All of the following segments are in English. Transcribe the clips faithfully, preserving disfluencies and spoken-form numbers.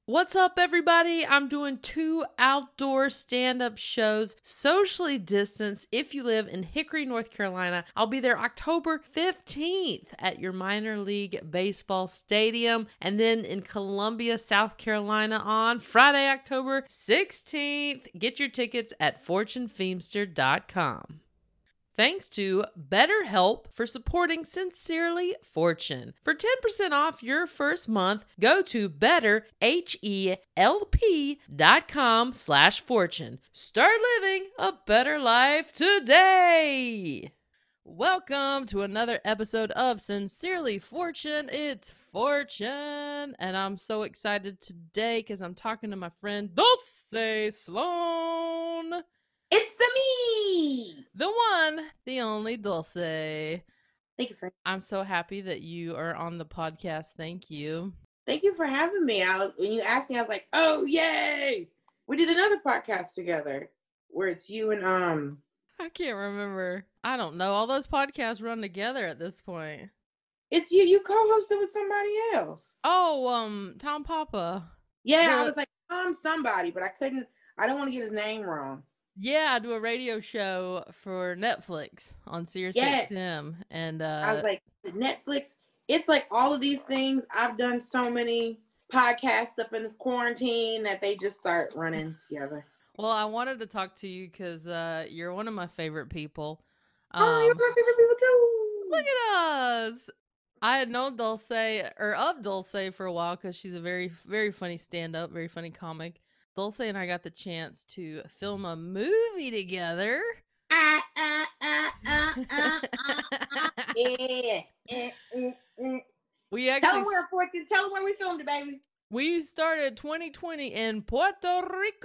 What's up, everybody? I'm doing two outdoor stand-up shows, socially distanced. If you live in Hickory, North Carolina, I'll be there October fifteenth at your minor league baseball stadium, and then in Columbia, South Carolina on Friday, October sixteenth. Get your tickets at fortune feimster dot com. Thanks to BetterHelp for supporting Sincerely Fortune. For ten percent off your first month, go to better help dot com slash fortune. Start living a better life today. Welcome to another episode of Sincerely Fortune. It's Fortune, and I'm so excited today because I'm talking to my friend Dulce Sloan. It's me! The one, the only Dulce. Thank you for I'm so happy that you are on the podcast. Thank you. Thank you for having me. I was when you asked me, I was like, oh yay! We did another podcast together where it's you and um I can't remember. I don't know. All those podcasts run together at this point. it's you. You co-hosted with somebody else. Oh, um, Tom Papa. Yeah, The- I was like, I'm somebody, but I couldn't. I don't want to get his name wrong. Yeah, I do a radio show for Netflix on Sirius Yes. X M, and uh, I was like, Netflix. It's like all of these things. I've done so many podcasts up in this quarantine that they just start running together. well, I wanted to talk to you because uh, you're one of my favorite people. oh, you're Um, my favorite people too. Look at us. I had known Dulce, or of Dulce for a while because she's a very, very funny stand-up, very funny comic. Dulce and I got the chance to film a movie together. Ah, ah, ah, ah, ah, ah, ah. Yeah. Mm, mm, mm. We Tell actually them where, Fortune. Tell them where we filmed it, baby. we started twenty twenty in Puerto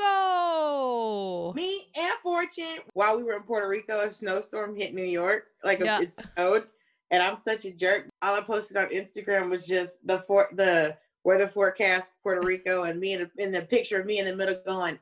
Rico. Me and Fortune, while we were in Puerto Rico, a snowstorm hit New York. Like Yeah. it snowed, and I'm such a jerk. All I posted on Instagram was just the for the weather forecast for Puerto Rico, and me in, a, in the picture of me in the middle going.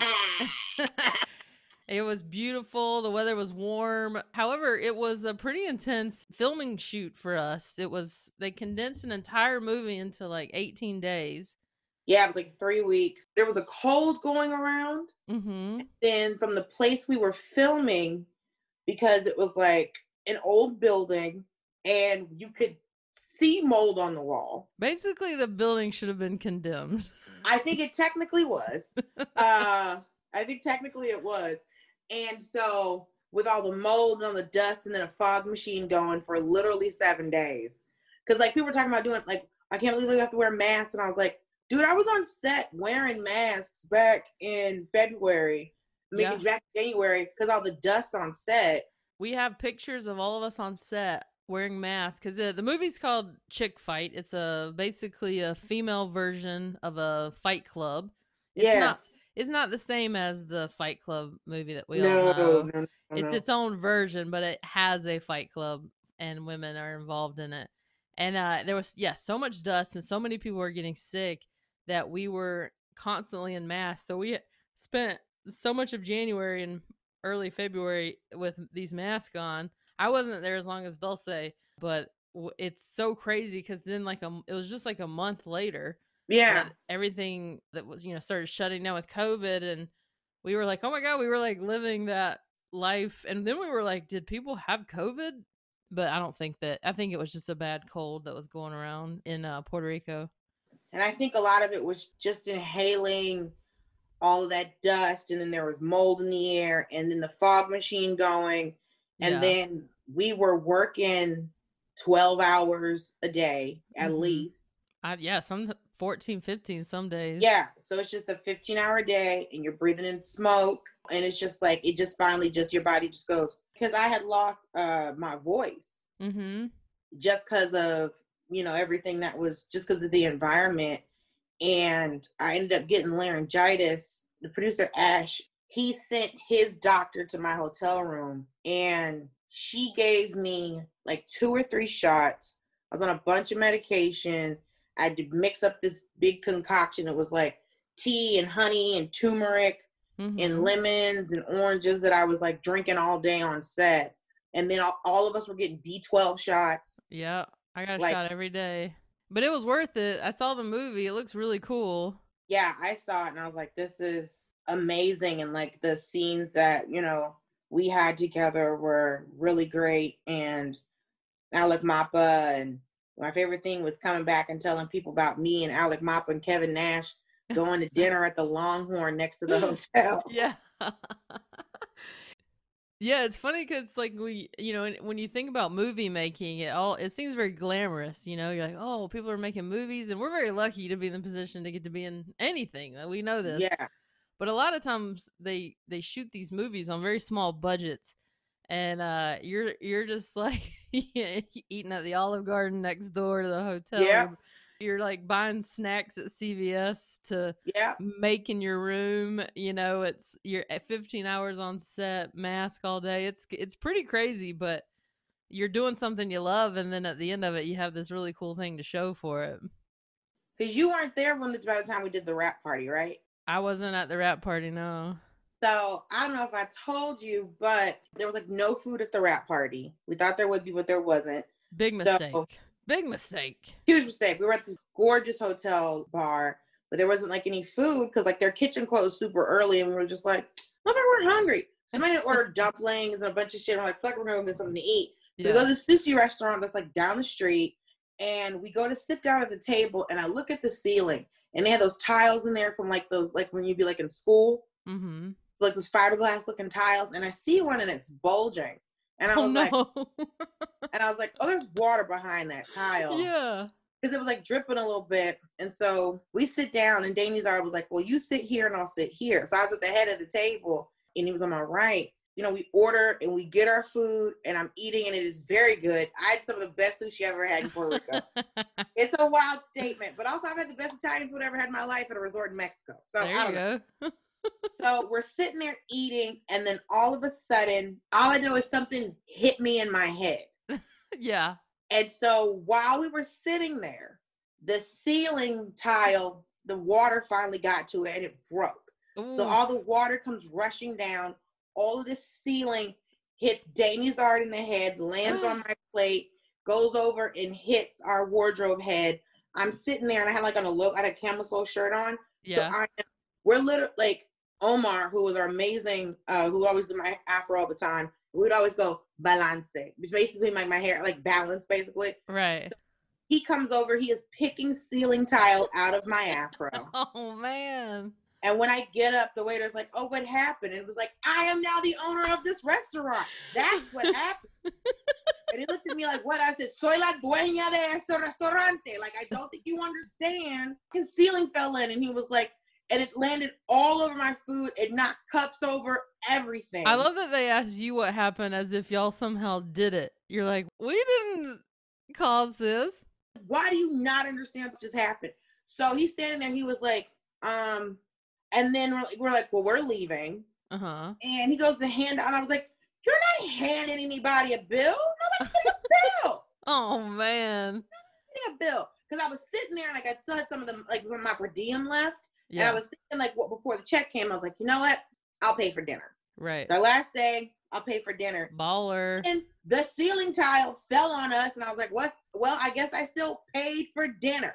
It was beautiful. The weather was warm. However, it was a pretty intense filming shoot for us. It was, they condensed an entire movie into like eighteen days. Yeah, it was like three weeks. There was a cold going around. Mm-hmm. Then from the place we were filming, because it was like an old building and you could see mold on the wall. Basically, the building should have been condemned. I think it technically was. uh, I think technically it was. And so with all the mold and all the dust and then a fog machine going for literally seven days. Because like people were talking about doing like, I can't believe we have to wear masks. And I was like, dude, I was on set wearing masks back in February, maybe Yeah. back in January, because all the dust on set. We have pictures of all of us on set wearing masks because the, the movie's called Chick Fight. It's a basically a female version of a Fight Club. It's Yeah. not it's not the same as the Fight Club movie that we no, all know. no, no, It's no. its own version, but it has a Fight Club and women are involved in it. And uh, there was yeah, so much dust and so many people were getting sick that we were constantly in masks. So we spent so much of January and early February with these masks on. I wasn't there as long as Dulce, but w- it's so crazy because then like a, it was just like a month later Yeah. that everything that was, you know, started shutting down with COVID, and we were like, oh my God, we were like living that life. And then we were like, did people have COVID? But I don't think that, I think it was just a bad cold that was going around in uh, Puerto Rico. And I think a lot of it was just inhaling all of that dust, and then there was mold in the air, and then the fog machine going, and Yeah. then we were working twelve hours a day at Mhm. least. I, yeah, some fourteen, fifteen some days. Yeah, so it's just a fifteen hour day, and you're breathing in smoke, and it's just like it just finally just your body just goes, because I had lost uh my voice Mm-hmm. just because of, you know, everything that was just because of the environment. And I ended up getting laryngitis. The producer, Ash, he sent his doctor to my hotel room, and she gave me like two or three shots. I was on a bunch of medication. I had to mix up this big concoction. It was like tea and honey and turmeric Mm-hmm. and lemons and oranges that I was like drinking all day on set. And then all, all of us were getting B twelve shots. Yeah, I got a Like- shot every day. But it was worth it. I saw the movie. It looks really cool. Yeah, I saw it and I was like, this is amazing. And like the scenes that, you know, we had together were really great. And Alec Mapa, and my favorite thing was coming back and telling people about me and Alec Mapa and Kevin Nash going to dinner at the Longhorn next to the hotel. Yeah. Yeah, it's funny because like we, you know, when you think about movie making, it all it seems very glamorous. You know, you're like, oh, people are making movies, and we're very lucky to be in the position to get to be in anything. We know this, Yeah. but a lot of times they they shoot these movies on very small budgets, and uh, you're you're just like eating at the Olive Garden next door to the hotel. Yeah. You're, you're like buying snacks at C V S to Yeah. make in your room. You know, it's you're at fifteen hours on set, mask all day. It's it's pretty crazy, but you're doing something you love, and then at the end of it, you have this really cool thing to show for it. Because you weren't there when the, by the time we did the wrap party, right? I wasn't at the wrap party, no. So I don't know if I told you, but there was like no food at the wrap party. We thought there would be, but there wasn't. Big mistake. So, Big mistake. Huge mistake. We were at this gorgeous hotel bar, but there wasn't like any food because like their kitchen closed super early, and we were just like, "Look, we're hungry." Somebody had ordered dumplings and a bunch of shit. And we're like, "Fuck, we're gonna get something to eat." So Yeah. we go to the sushi restaurant that's like down the street, and we go to sit down at the table, and I look at the ceiling, and they had those tiles in there from like those like when you'd be like in school, Mm-hmm. like those fiberglass looking tiles, and I see one and it's bulging, and I Oh was like, no. and I was like, "Oh, there's water behind that tile." Yeah. Because it was like dripping a little bit. And so we sit down, and Danny's was like, well, you sit here and I'll sit here. So I was at the head of the table and he was on my right. You know, we order and we get our food, and I'm eating, and it is very good. I had some of the best sushi I've ever had in Puerto Rico. It's a wild statement, but also I've had the best Italian food I ever had in my life at a resort in Mexico. So There I you don't go. So we're sitting there eating, and then all of a sudden, all I know is something hit me in my head. Yeah. And so while we were sitting there, the ceiling tile, the water finally got to it and it broke. Ooh. So all the water comes rushing down. All of this ceiling hits Danny's art in the head, lands on my plate, goes over and hits our wardrobe head. I'm sitting there and I had like on a look, I had a camisole shirt on. Yeah. So I, we're literally like Omar, who was our amazing, uh, who always did my afro all the time. We'd always go balance, which basically make my hair like balance, basically. Right. So he comes over, he is picking ceiling tile out of my afro. Oh man. And when I get up, the waiter's like, "Oh, what happened?" And it was like, "I am now the owner of this restaurant. That's what happened." And he looked at me like, "What?" I said, "Soy la dueña de este restaurante." Like, I don't think you understand. His ceiling fell in, and he was like, and it landed all over my food. It knocked cups over, everything. I love that they asked you what happened as if y'all somehow did it. You're like, we didn't cause this. Why do you not understand what just happened? So he's standing there. He was like, um, and then we're, we're like, well, we're leaving. Uh-huh. And he goes to hand out. And I was like, you're not handing anybody a bill. Nobody's getting a bill. Oh, man. Nobody's getting a bill. Because I was sitting there and like I still had some of them, like my per diem left. Yeah. And I was thinking like, what, before the check came, I was like, you know what? I'll pay for dinner. Right. It's our last day. I'll pay for dinner. Baller. And the ceiling tile fell on us. And I was like, what? Well, I guess I still paid for dinner.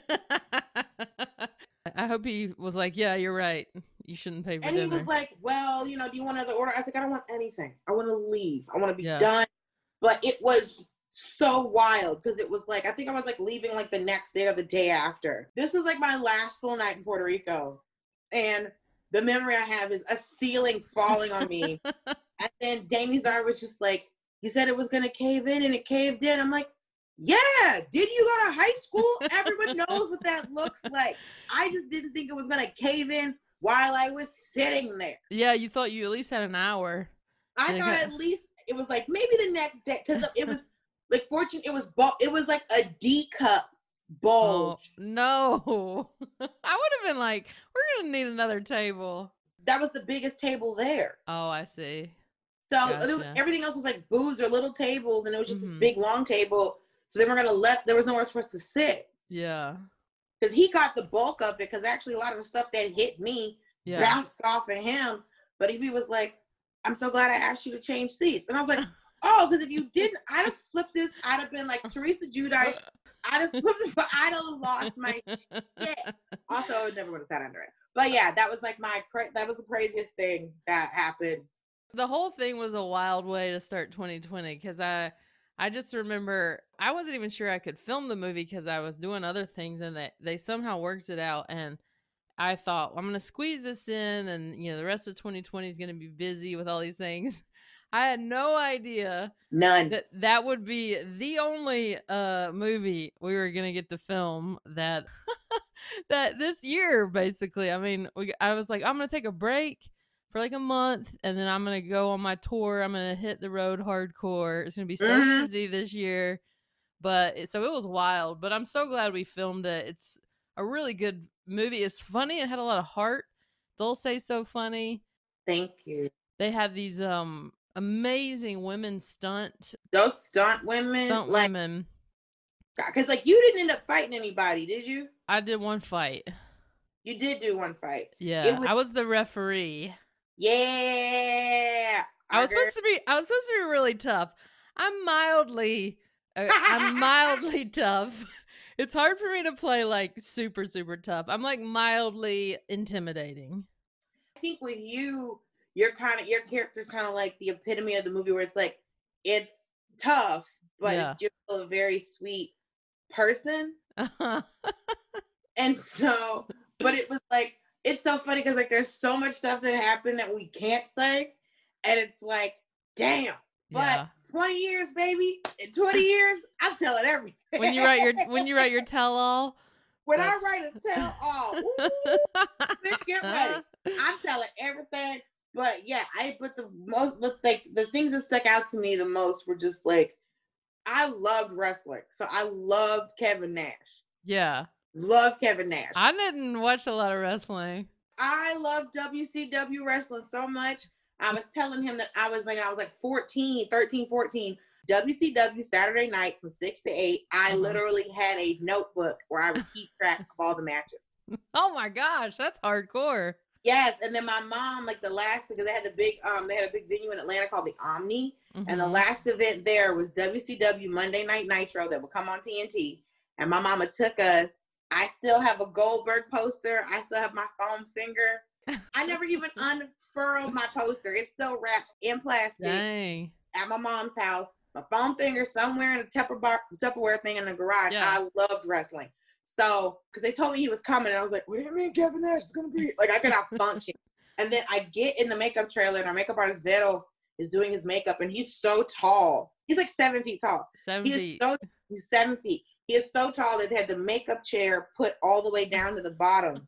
I hope he was like, yeah, you're right. You shouldn't pay for and dinner. he was like, well, you know, do you want another order? I was like, I don't want anything. I want to leave. I want to be Yeah. done. But it was so wild because it was like, I think I was like leaving like the next day or the day after. This was like my last full night in Puerto Rico. And the memory I have is a ceiling falling on me. And then Damie Czar was just like, you said it was going to cave in and it caved in. I'm like, yeah, did you go to high school? Everyone knows what that looks like. I just didn't think it was going to cave in while I was sitting there. Yeah, you thought you at least had an hour. I And it thought got- at least it was like maybe the next day because it was like fortune. It was bu- it was like a D cup Oh, bulge. no. I would have been like, we're going to need another table. That was the biggest table there. Oh, I see. So Gotcha. it was- everything else was like booths or little tables, and it was just Mhm. this big long table. So they were gonna let. There was nowhere for us to sit Yeah. because he got the bulk of it. Because actually, a lot of the stuff that hit me Yeah. bounced off of him. But if he was like, "I'm so glad I asked you to change seats," and I was like, "Oh, because if you didn't, I'd have flipped this. I'd have been like Teresa Giudice I'd have flipped, I'd have lost my shit. Also, I never would have sat under it. But yeah, that was like my, that was the craziest thing that happened. The whole thing was a wild way to start twenty twenty because I, I just remember I wasn't even sure I could film the movie because I was doing other things, and they, they somehow worked it out. And I thought, well, I'm going to squeeze this in, and you know, the rest of twenty twenty is going to be busy with all these things. I had no idea None that that would be the only uh movie we were going to get to film that that this year, basically. I mean, we, I was like, I'm going to take a break for like a month, and then I'm going to go on my tour. I'm going to hit the road hardcore. It's going to be so mm-hmm. easy this year. But it, so it was wild, but I'm so glad we filmed it. It's a really good movie. It's funny. It had a lot of heart. Dulce's so funny. Thank you. They had these um amazing women stunt. Those stunt women. Stunt like, women. Because like you didn't end up fighting anybody, did you? I did one fight. You did do one fight. Yeah, was, I was the referee. Yeah. I was supposed to be. I was supposed to be really tough. I'm mildly. Uh, I'm mildly tough. It's hard for me to play like super super tough. I'm like mildly intimidating. I think with you, you're kind of your character's kind of like the epitome of the movie, where it's like it's tough, but yeah. you're still a very sweet person. Uh-huh. And so, but it was like it's so funny because like there's so much stuff that happened that we can't say, and it's like, damn. But yeah. twenty years, baby. In twenty years, I'm telling everything. When you write your when you write your tell all. When that's... I write a tell all, ooh, bitch, get ready. I'm telling everything. But yeah, I but the most but like the things that stuck out to me the most were just like I loved wrestling. So I loved Kevin Nash. Yeah. Love Kevin Nash. I didn't watch a lot of wrestling. I love W C W wrestling so much. I was telling him that I was like, I was like fourteen, thirteen, fourteen, W C W Saturday night from six to eight. I uh-huh. literally had a notebook where I would keep track of all the matches. Oh my gosh, that's hardcore. Yes. And then my mom, like the last, because they had the big, um, they had a big venue in Atlanta called the Omni. Mm-hmm. And the last event there was W C W Monday Night Nitro that would come on T N T. And my mama took us. I still have a Goldberg poster. I still have my foam finger. I never even unfurled my poster. It's still wrapped in plastic. Dang. At my mom's house. My foam finger somewhere in a Tupperware, Tupperware thing in the garage. Yeah. I loved wrestling. So, because they told me he was coming, and I was like, what do you mean Kevin Nash is going to be? Like, I could not function. And then I get in the makeup trailer, and our makeup artist, Vero, is doing his makeup, and he's so tall. He's like seven feet tall. Seven he feet. Is so, he's seven feet. He is so tall that they had the makeup chair put all the way down to the bottom.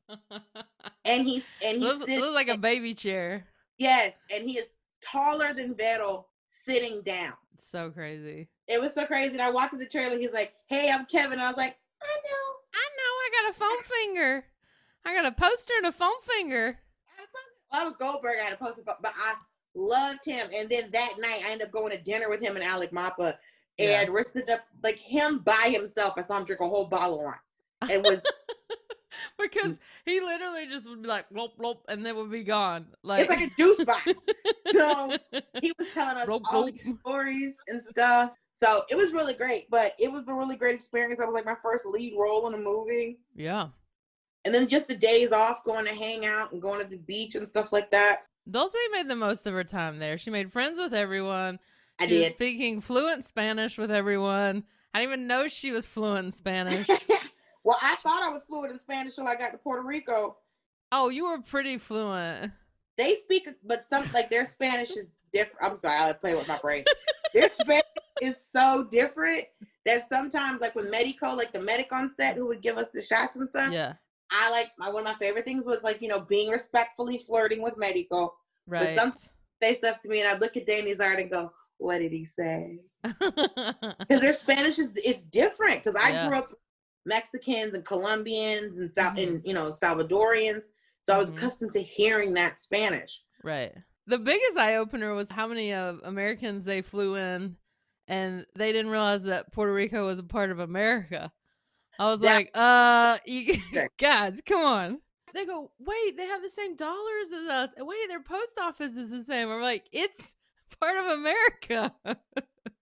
And he's and he's looks, looks like a baby chair. Yes, and he is taller than Vero sitting down. So crazy. It was so crazy. And I walked in the trailer. He's like, "Hey, I'm Kevin." And I was like, "I know, I know. I got a foam finger. I got a poster and a foam finger." Well, I was Goldberg. I had a poster, but I loved him. And then that night, I ended up going to dinner with him and Alec Mapa. Yeah. And we're sitting up, like him by himself. I saw him drink a whole bottle of wine. It was because he literally just would be like, "Blop blop," and then would be gone. Like it's like a juice box. So he was telling us blop, all blop. these stories and stuff. So it was really great. But it was a really great experience. That was like my first lead role in a movie. Yeah. And then just the days off, going to hang out and going to the beach and stuff like that. Dulce made the most of her time there. She made friends with everyone. She I did. was speaking fluent Spanish with everyone. I didn't even know she was fluent in Spanish. Well, I thought I was fluent in Spanish till I got to Puerto Rico. Oh, you were pretty fluent. They speak, but some, like, their Spanish is different. I'm sorry, I play with my brain. Their Spanish is so different that sometimes, like, with Medico, like the medic on set who would give us the shots and stuff. Yeah. I like, my, one of my favorite things was, like, you know, being respectfully flirting with Medico. Right. But sometimes they say stuff to me and I look at Danny Zard and go, what did he say? Because their Spanish is it's different. Because I yeah. grew up Mexicans and Colombians and Sal- mm-hmm. and you know Salvadorians, so I was mm-hmm. accustomed to hearing that Spanish. Right. The biggest eye opener was how many uh, Americans they flew in, and they didn't realize that Puerto Rico was a part of America. I was that- like, uh, you, guys, come on. They go, wait, they have the same dollars as us. Wait, their post office is the same. I'm like, it's part of America.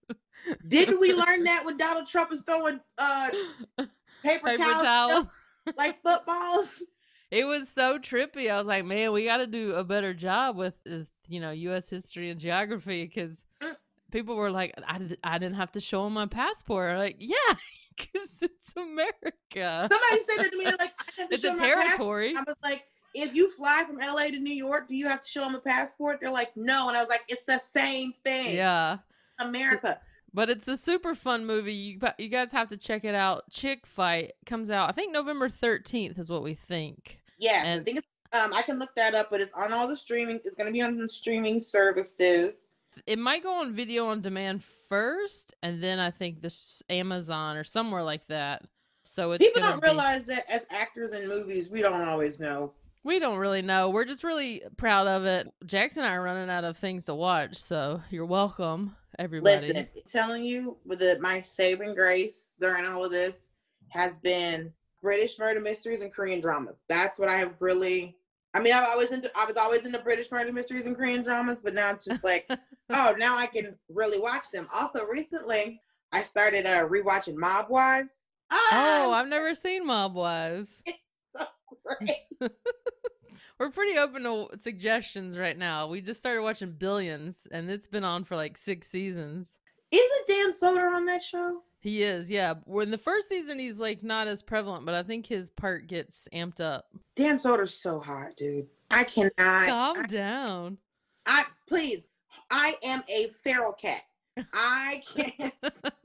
Didn't we learn that when Donald Trump is throwing uh, paper, Paper towels towel. like footballs? It was so trippy. I was like, man, we got to do a better job with, uh, you know, U S history and geography, because Mm. people were like, I, I didn't have to show them my passport. I'm like, yeah, because it's America. Somebody said that to me. They're like, I have to It's show a my passport. territory. I was like, if you fly from L A to New York, do you have to show them a passport? They're like, no. And I was like, it's the same thing. Yeah. America. But it's a super fun movie. You you guys have to check it out. Chick Fight comes out, I think November thirteenth is what we think. Yes, And- I think it's, um, I can look that up, but it's on all the streaming. It's going to be on the streaming services. It might go on video on demand first, and then I think this Amazon or somewhere like that. So it's People gonna don't be- realize that as actors in movies, we don't always know. We don't really know. We're just really proud of it. Jackson and I are running out of things to watch, so you're welcome, everybody. Listen, I'm telling you, with the, my saving grace during all of this has been British murder mysteries and Korean dramas. That's what I have really. I mean, I've always into. I was always into British murder mysteries and Korean dramas, but now it's just like, oh, now I can really watch them. Also, recently I started uh, rewatching Mob Wives. Oh, Ah, I've never seen Mob Wives. so great. We're pretty open to suggestions right now. We just started watching Billions, and it's been on for like six seasons. Isn't Dan Soder on that show? He is, yeah. When the first season, he's like not as prevalent, but I think his part gets amped up. Dan Soder's so hot, dude. I cannot. Calm I, down. I please. I am a feral cat. I can't.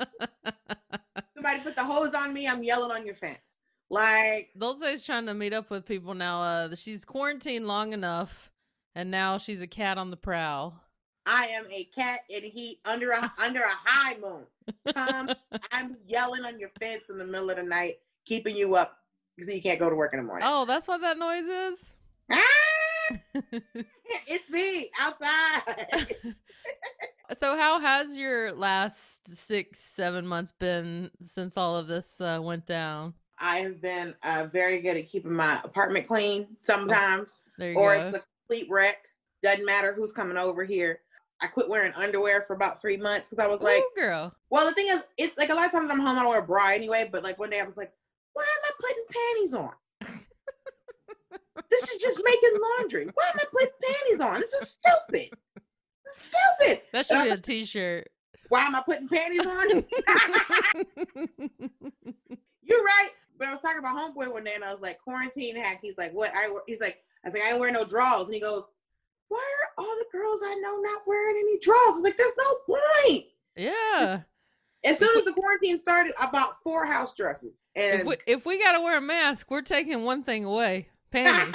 Somebody put the hose on me. I'm yelling on your fence. Like, Dulce's trying to meet up with people now. Uh, she's quarantined long enough, and now she's a cat on the prowl. I am a cat in heat under a under a high moon. Comes, I'm yelling on your fence in the middle of the night, keeping you up so you can't go to work in the morning. Oh, that's what that noise is? Ah! It's me outside. So how has your last six, seven months been since all of this uh, went down? I have been uh, very good at keeping my apartment clean sometimes, There you or go. it's a complete wreck. Doesn't matter who's coming over here. I quit wearing underwear for about three months because I was like, Ooh, girl. well, the thing is, it's like a lot of times I'm home, I don't wear a bra anyway, but like one day I was like, why am I putting panties on? This is just making laundry. Why am I putting panties on? This is stupid. This is stupid. That should And I be was a t-shirt. Why am I putting panties on? You're right. But I was talking about homeboy one day and I was like, quarantine hack. He's like, what? I He's like, I was like, I ain't wearing no drawers. And he goes, why are all the girls I know not wearing any drawers? I was like, there's no point. Yeah. As soon as the quarantine started, I bought four house dresses. And If we, if we got to wear a mask, we're taking one thing away. Panties.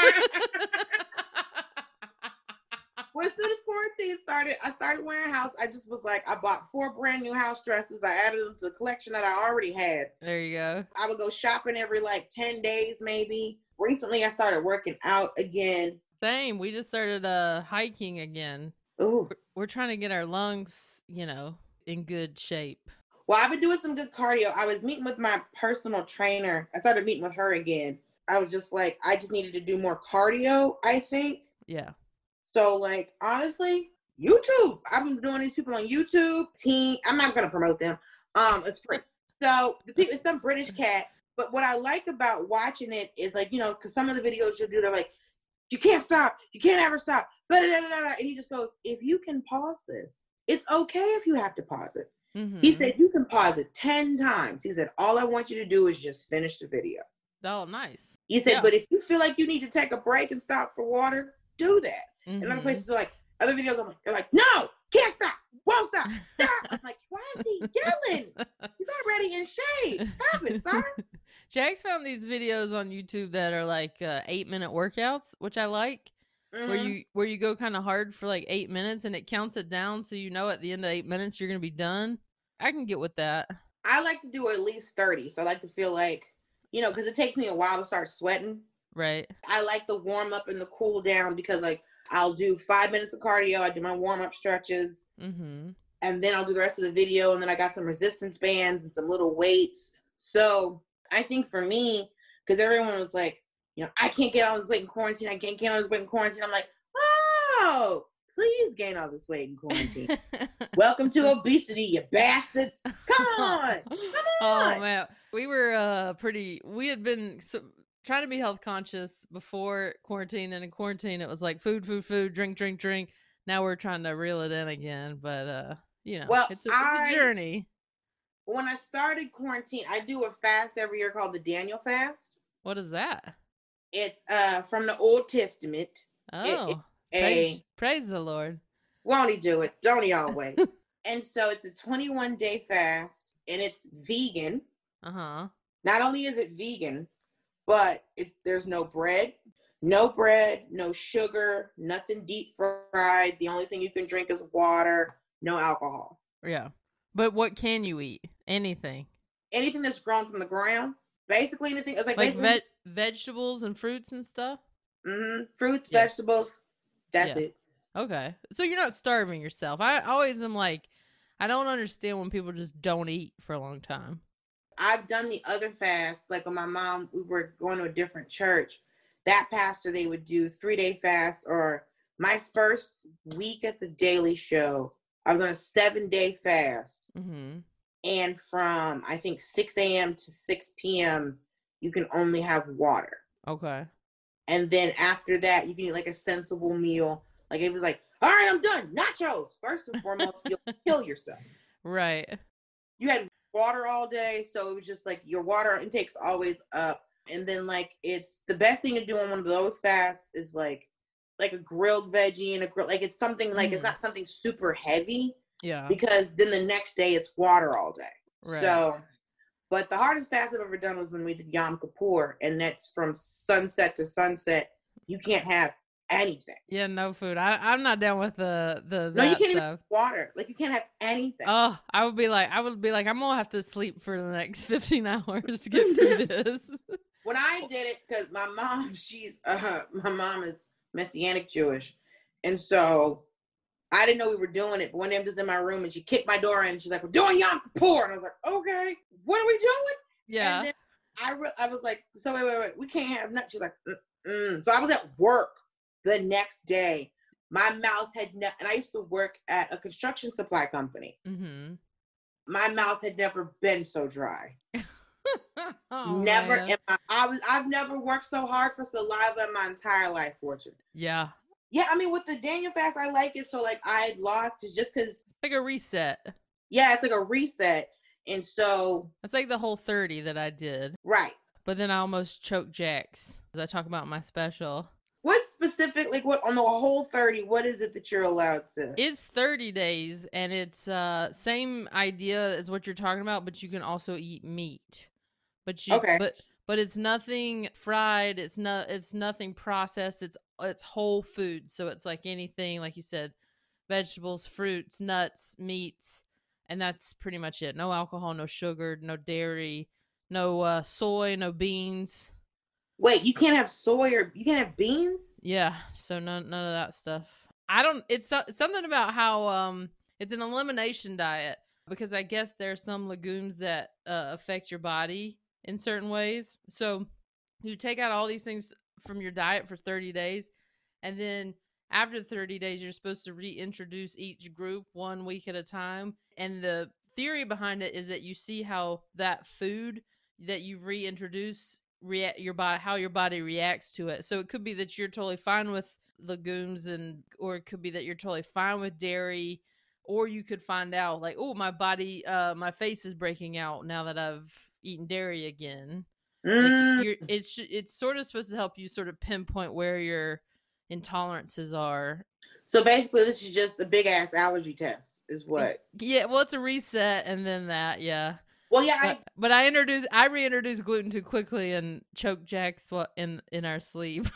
Well, as soon as quarantine started, I started wearing house. I just was like, I bought four brand new house dresses. I added them to the collection that I already had. There you go. I would go shopping every like ten days, maybe. Recently, I started working out again. Same. We just started uh hiking again. Ooh. We're, we're trying to get our lungs, you know, in good shape. Well, I've been doing some good cardio. I was meeting with my personal trainer. I started meeting with her again. I was just like, I just needed to do more cardio, I think. Yeah. So, like, honestly, YouTube. I've been doing these people on YouTube. Team. I'm not gonna promote them. Um, it's free. So the people, it's some British cat. But what I like about watching it is like, you know, because some of the videos you'll do, they're like, you can't stop. You can't ever stop. Blah, blah, blah, blah. And he just goes, if you can pause this, it's okay if you have to pause it. Mm-hmm. He said, you can pause it ten times. He said, all I want you to do is just finish the video. Oh, nice. He said, Yeah. but if you feel like you need to take a break and stop for water, do that. Mm-hmm. And other places are like, other videos, I'm like, they're like, no, can't stop, won't stop, stop. I'm like, why is he yelling? He's already in shape. Stop it, sir. Jax found these videos on YouTube that are like uh, eight minute workouts, which I like. Mhm. Where you where you go kind of hard for like eight minutes and it counts it down, so you know at the end of eight minutes you're gonna be done. I can get with that. I like to do at least thirty. So I like to feel like, you know, because it takes me a while to start sweating. Right. I like the warm up and the cool down because like I'll do five minutes of cardio. I do my warm up stretches. Mm-hmm. And then I'll do the rest of the video. And then I got some resistance bands and some little weights. So I think for me, because everyone was like, you know, I can't get all this weight in quarantine. I can't get all this weight in quarantine. I'm like, oh, please gain all this weight in quarantine. Welcome to obesity, you bastards. Come on. Come on. Oh, man. We were uh pretty, we had been so, trying to be health conscious before quarantine. Then in quarantine, it was like food, food, food, drink, drink, drink. Now we're trying to reel it in again. But, uh, you know, well, it's, a, I, it's a journey. When I started quarantine, I do a fast every year called the Daniel fast. What is that? It's uh from the Old Testament. Oh, it, praise, a, praise the Lord. Won't he do it? Don't he always? And so it's a twenty-one day fast, and it's vegan. Uh-huh. Not only is it vegan, but it's there's no bread, no bread, no sugar, nothing deep fried. The only thing you can drink is water, no alcohol. Yeah. But what can you eat? Anything. Anything that's grown from the ground. Basically anything. It's like, like basically, ve- vegetables and fruits and stuff? Mm-hmm. Fruits, yeah. vegetables. That's yeah. it. Okay. So you're not starving yourself. I always am like, I don't understand when people just don't eat for a long time. I've done the other fasts. Like when my mom, we were going to a different church. That pastor, they would do three-day fasts. Or my first week at the Daily Show, I was on a seven-day fast. Mm-hmm. And from, I think, six a.m. to six p.m., you can only have water. Okay. And then after that, you can eat like a sensible meal. Like it was like, all right, I'm done. Nachos. First and foremost, you'll kill yourself. Right. You had water all day. So it was just like your water intake's always up. And then like, it's the best thing to do on one of those fasts is like, like a grilled veggie and a grill. Like it's something like, mm. it's not something super heavy. Yeah. Because then the next day it's water all day. Right. So, but the hardest fast I've ever done was when we did Yom Kippur. And that's from sunset to sunset. You can't have anything. Yeah, no food. I, I'm not down with the the no. You can't stuff. even have water. Like you can't have anything. Oh, I would be like, I would be like, I'm gonna have to sleep for the next fifteen hours to get through this. When I did it, because my mom, she's uh, my mom is Messianic Jewish, and so I didn't know we were doing it. But one day I'm just in my room, and she kicked my door in. And she's like, "We're doing Yom Kippur," and I was like, "Okay, what are we doing?" Yeah. And then I re- I was like, "So wait, wait, wait, we can't have nothing." She's like, Mm-mm. So I was at work the next day. My mouth had ne- and I used to work at a construction supply company. Mm-hmm. My mouth had never been so dry. oh, never man. in my, I was I've never worked so hard for saliva in my entire life, Fortune. Yeah. Yeah, I mean with the Daniel fast, I like it. So like I lost it's just because it's like a reset. Yeah, it's like a reset. And so it's like the whole thirty that I did. Right. But then I almost choked Jax. As I talk about in my special. What specific, like what on the whole thirty, what is it that you're allowed to? It's thirty days and it's uh same idea as what you're talking about, but you can also eat meat. But you okay. but but it's nothing fried, it's not it's nothing processed, it's it's whole food. So it's like anything, like you said, vegetables, fruits, nuts, meats, and that's pretty much it. No alcohol, no sugar, no dairy, no uh soy, no beans. Wait, you can't have soy or you can't have beans? Yeah, so none none of that stuff. I don't. It's, it's something about how um it's an elimination diet because I guess there's some legumes that uh, affect your body in certain ways. So you take out all these things from your diet for thirty days, and then after thirty days, you're supposed to reintroduce each group one week at a time. And the theory behind it is that you see how that food that you've reintroduced react your body how your body reacts to it. So it could be that you're totally fine with legumes, and or it could be that you're totally fine with dairy, or you could find out like, oh, my body uh my face is breaking out now that I've eaten dairy again. mm. Like you're, it's it's sort of supposed to help you sort of pinpoint where your intolerances are. So basically this is just the big ass allergy test is what? Yeah, well, it's a reset and then that. Yeah. Well, yeah, but, I, but I introduced, I reintroduced gluten too quickly and choked Jax in in our sleep.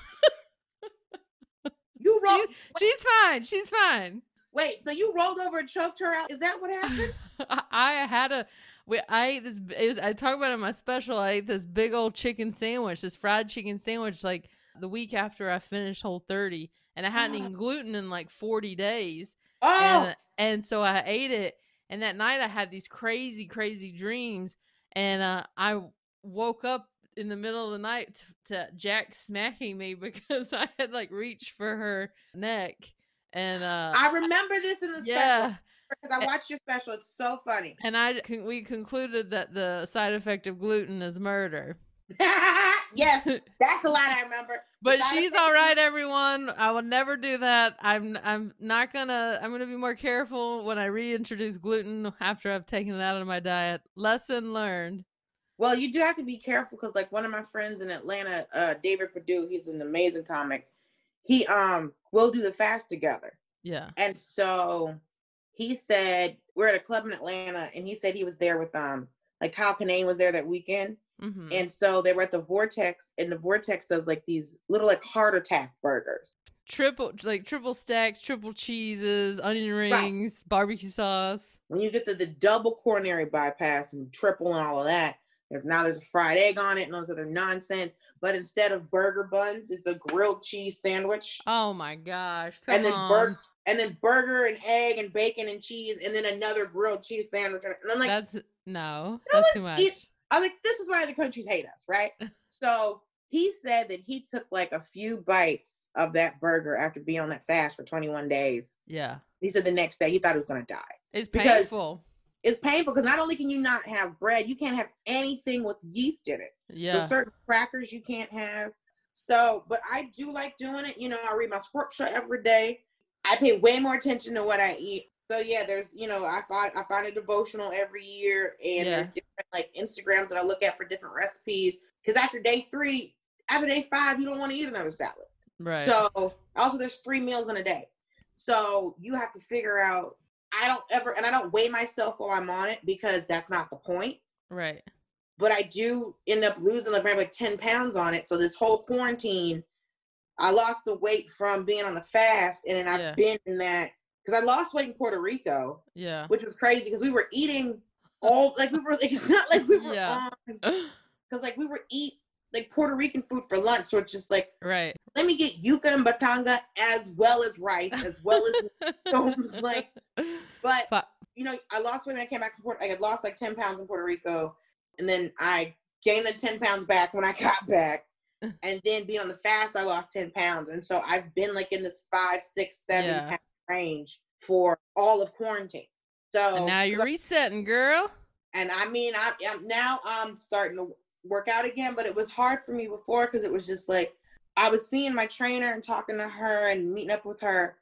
You rolled. She, she's fine. She's fine. Wait, so you rolled over and choked her out? Is that what happened? I had a, we, I ate this. It was, I talk about it in my special. I ate this big old chicken sandwich, this fried chicken sandwich, like the week after I finished Whole thirty, and I hadn't eaten gluten in like forty days. Oh, and, and so I ate it. And that night I had these crazy, crazy dreams. And uh, I woke up in the middle of the night to, to Jack smacking me because I had like reached for her neck. And uh I remember this in the yeah. special because I watched your special. It's so funny. And I we concluded that the side effect of gluten is murder. Yes, that's a line I remember. But she's all right, everyone. I will never do that. I'm I'm not gonna. I'm gonna be more careful when I reintroduce gluten after I've taken it out of my diet. Lesson learned. Well, you do have to be careful because, like, one of my friends in Atlanta, uh, David Perdue, he's an amazing comic. He um will do the fast together. Yeah. And so he said we're at a club in Atlanta, and he said he was there with um like Kyle Kinane was there that weekend. Mm-hmm. And so they were at the Vortex, and the Vortex does like these little like heart attack burgers. Triple, like triple stacks, triple cheeses, onion rings, right. barbecue sauce. When you get to the double coronary bypass and triple and all of that, there's, now there's a fried egg on it and those other nonsense. But instead of burger buns, it's a grilled cheese sandwich. Oh my gosh. Come and then on. burger and then burger and egg and bacon and cheese and then another grilled cheese sandwich. And I'm like, that's no, no that's too much. Eat. I was like, this is why the countries hate us, right? So he said that he took like a few bites of that burger after being on that fast for twenty-one days. Yeah. He said the next day he thought he was going to die. It's painful. It's painful because not only can you not have bread, you can't have anything with yeast in it. Yeah. So certain crackers you can't have. So, but I do like doing it. You know, I read my scripture every day. I pay way more attention to what I eat. So yeah, there's, you know, I find I find a devotional every year, and yeah. there's different like Instagrams that I look at for different recipes. Because after day three, after day five, you don't want to eat another salad. Right. So also there's three meals in a day. So you have to figure out. I don't ever, and I don't weigh myself while I'm on it because that's not the point. Right. But I do end up losing like maybe like ten pounds on it. So this whole quarantine, I lost the weight from being on the fast, and then I've yeah. been in that. Because I lost weight in Puerto Rico, yeah, which was crazy because we were eating all like we were. Like, it's not like we were yeah. on because like we were eat like Puerto Rican food for lunch, so it's just like right. Let me get yuca and batanga as well as rice, as well as stones, like. But, but you know, I lost weight when I came back from Puerto. I had lost like ten pounds in Puerto Rico, and then I gained the ten pounds back when I got back, and then being on the fast, I lost ten pounds, and so I've been like in this five, six, seven yeah. pound range for all of quarantine. So and now you're resetting, girl. And I mean, I, I'm now I'm starting to work out again, but it was hard for me before because it was just like I was seeing my trainer and talking to her and meeting up with her,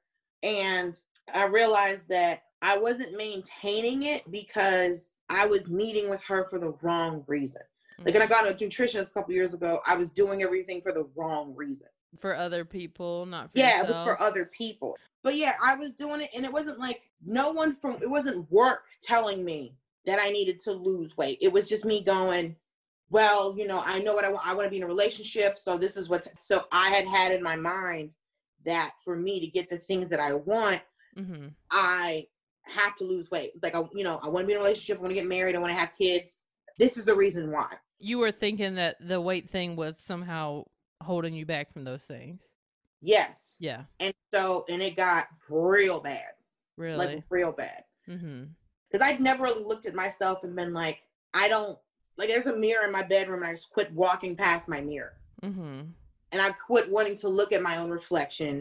and I realized that I wasn't maintaining it because I was meeting with her for the wrong reason. Mm-hmm. Like when I got a nutritionist a couple years ago, I was doing everything for the wrong reason. For other people, not for yeah, yourself. It was for other people. But yeah, I was doing it, and it wasn't like no one from, it wasn't work telling me that I needed to lose weight. It was just me going, well, you know, I know what I want. I want to be in a relationship. So this is what's, so I had had in my mind that for me to get the things that I want, mm-hmm. I have to lose weight. It's like, I, you know, I want to be in a relationship. I want to get married. I want to have kids. This is the reason why. You were thinking that the weight thing was somehow holding you back from those things. Yes. Yeah. And so, and it got real bad. Really? Like real bad. Mm-hmm. Because I'd never really looked at myself and been like, I don't, like there's a mirror in my bedroom and I just quit walking past my mirror. Mm-hmm. And I quit wanting to look at my own reflection.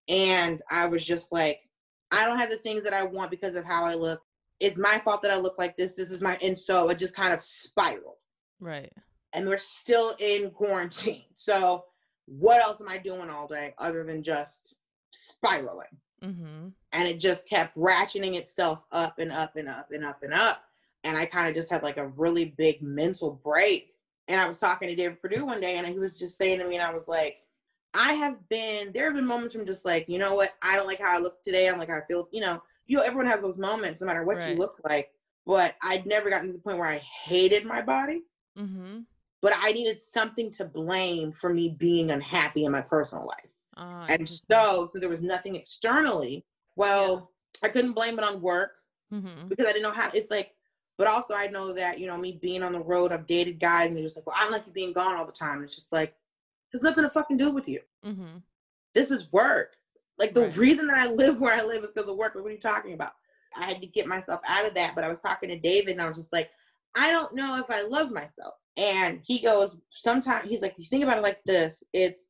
And I was just like, I don't have the things that I want because of how I look. It's my fault that I look like this. This is my, and so it just kind of spiraled. Right. And we're still in quarantine. So what else am I doing all day other than just spiraling? Mm-hmm. And it just kept ratcheting itself up and up and up and up and up. And I kind of just had like a really big mental break. And I was talking to David Perdue one day, and he was just saying to me, and I was like, I have been, there have been moments from just like, you know what, I don't like how I look today. I don't like how I feel. You know, you know, everyone has those moments no matter what right. you look like. But I'd never gotten to the point where I hated my body. Mm-hmm. But I needed something to blame for me being unhappy in my personal life. Uh, and so, so there was nothing externally. Well, yeah. I couldn't blame it on work mm-hmm. because I didn't know how, it's like, but also I know that, you know, me being on the road, I've dated guys and they're just like, well, I don't like you being gone all the time. It's just like, there's nothing to fucking do with you. Mm-hmm. This is work. Like the right. reason that I live where I live is because of work. Like, what are you talking about? I had to get myself out of that. But I was talking to David and I was just like, I don't know if I love myself. And he goes, sometimes he's like, you think about it like this. It's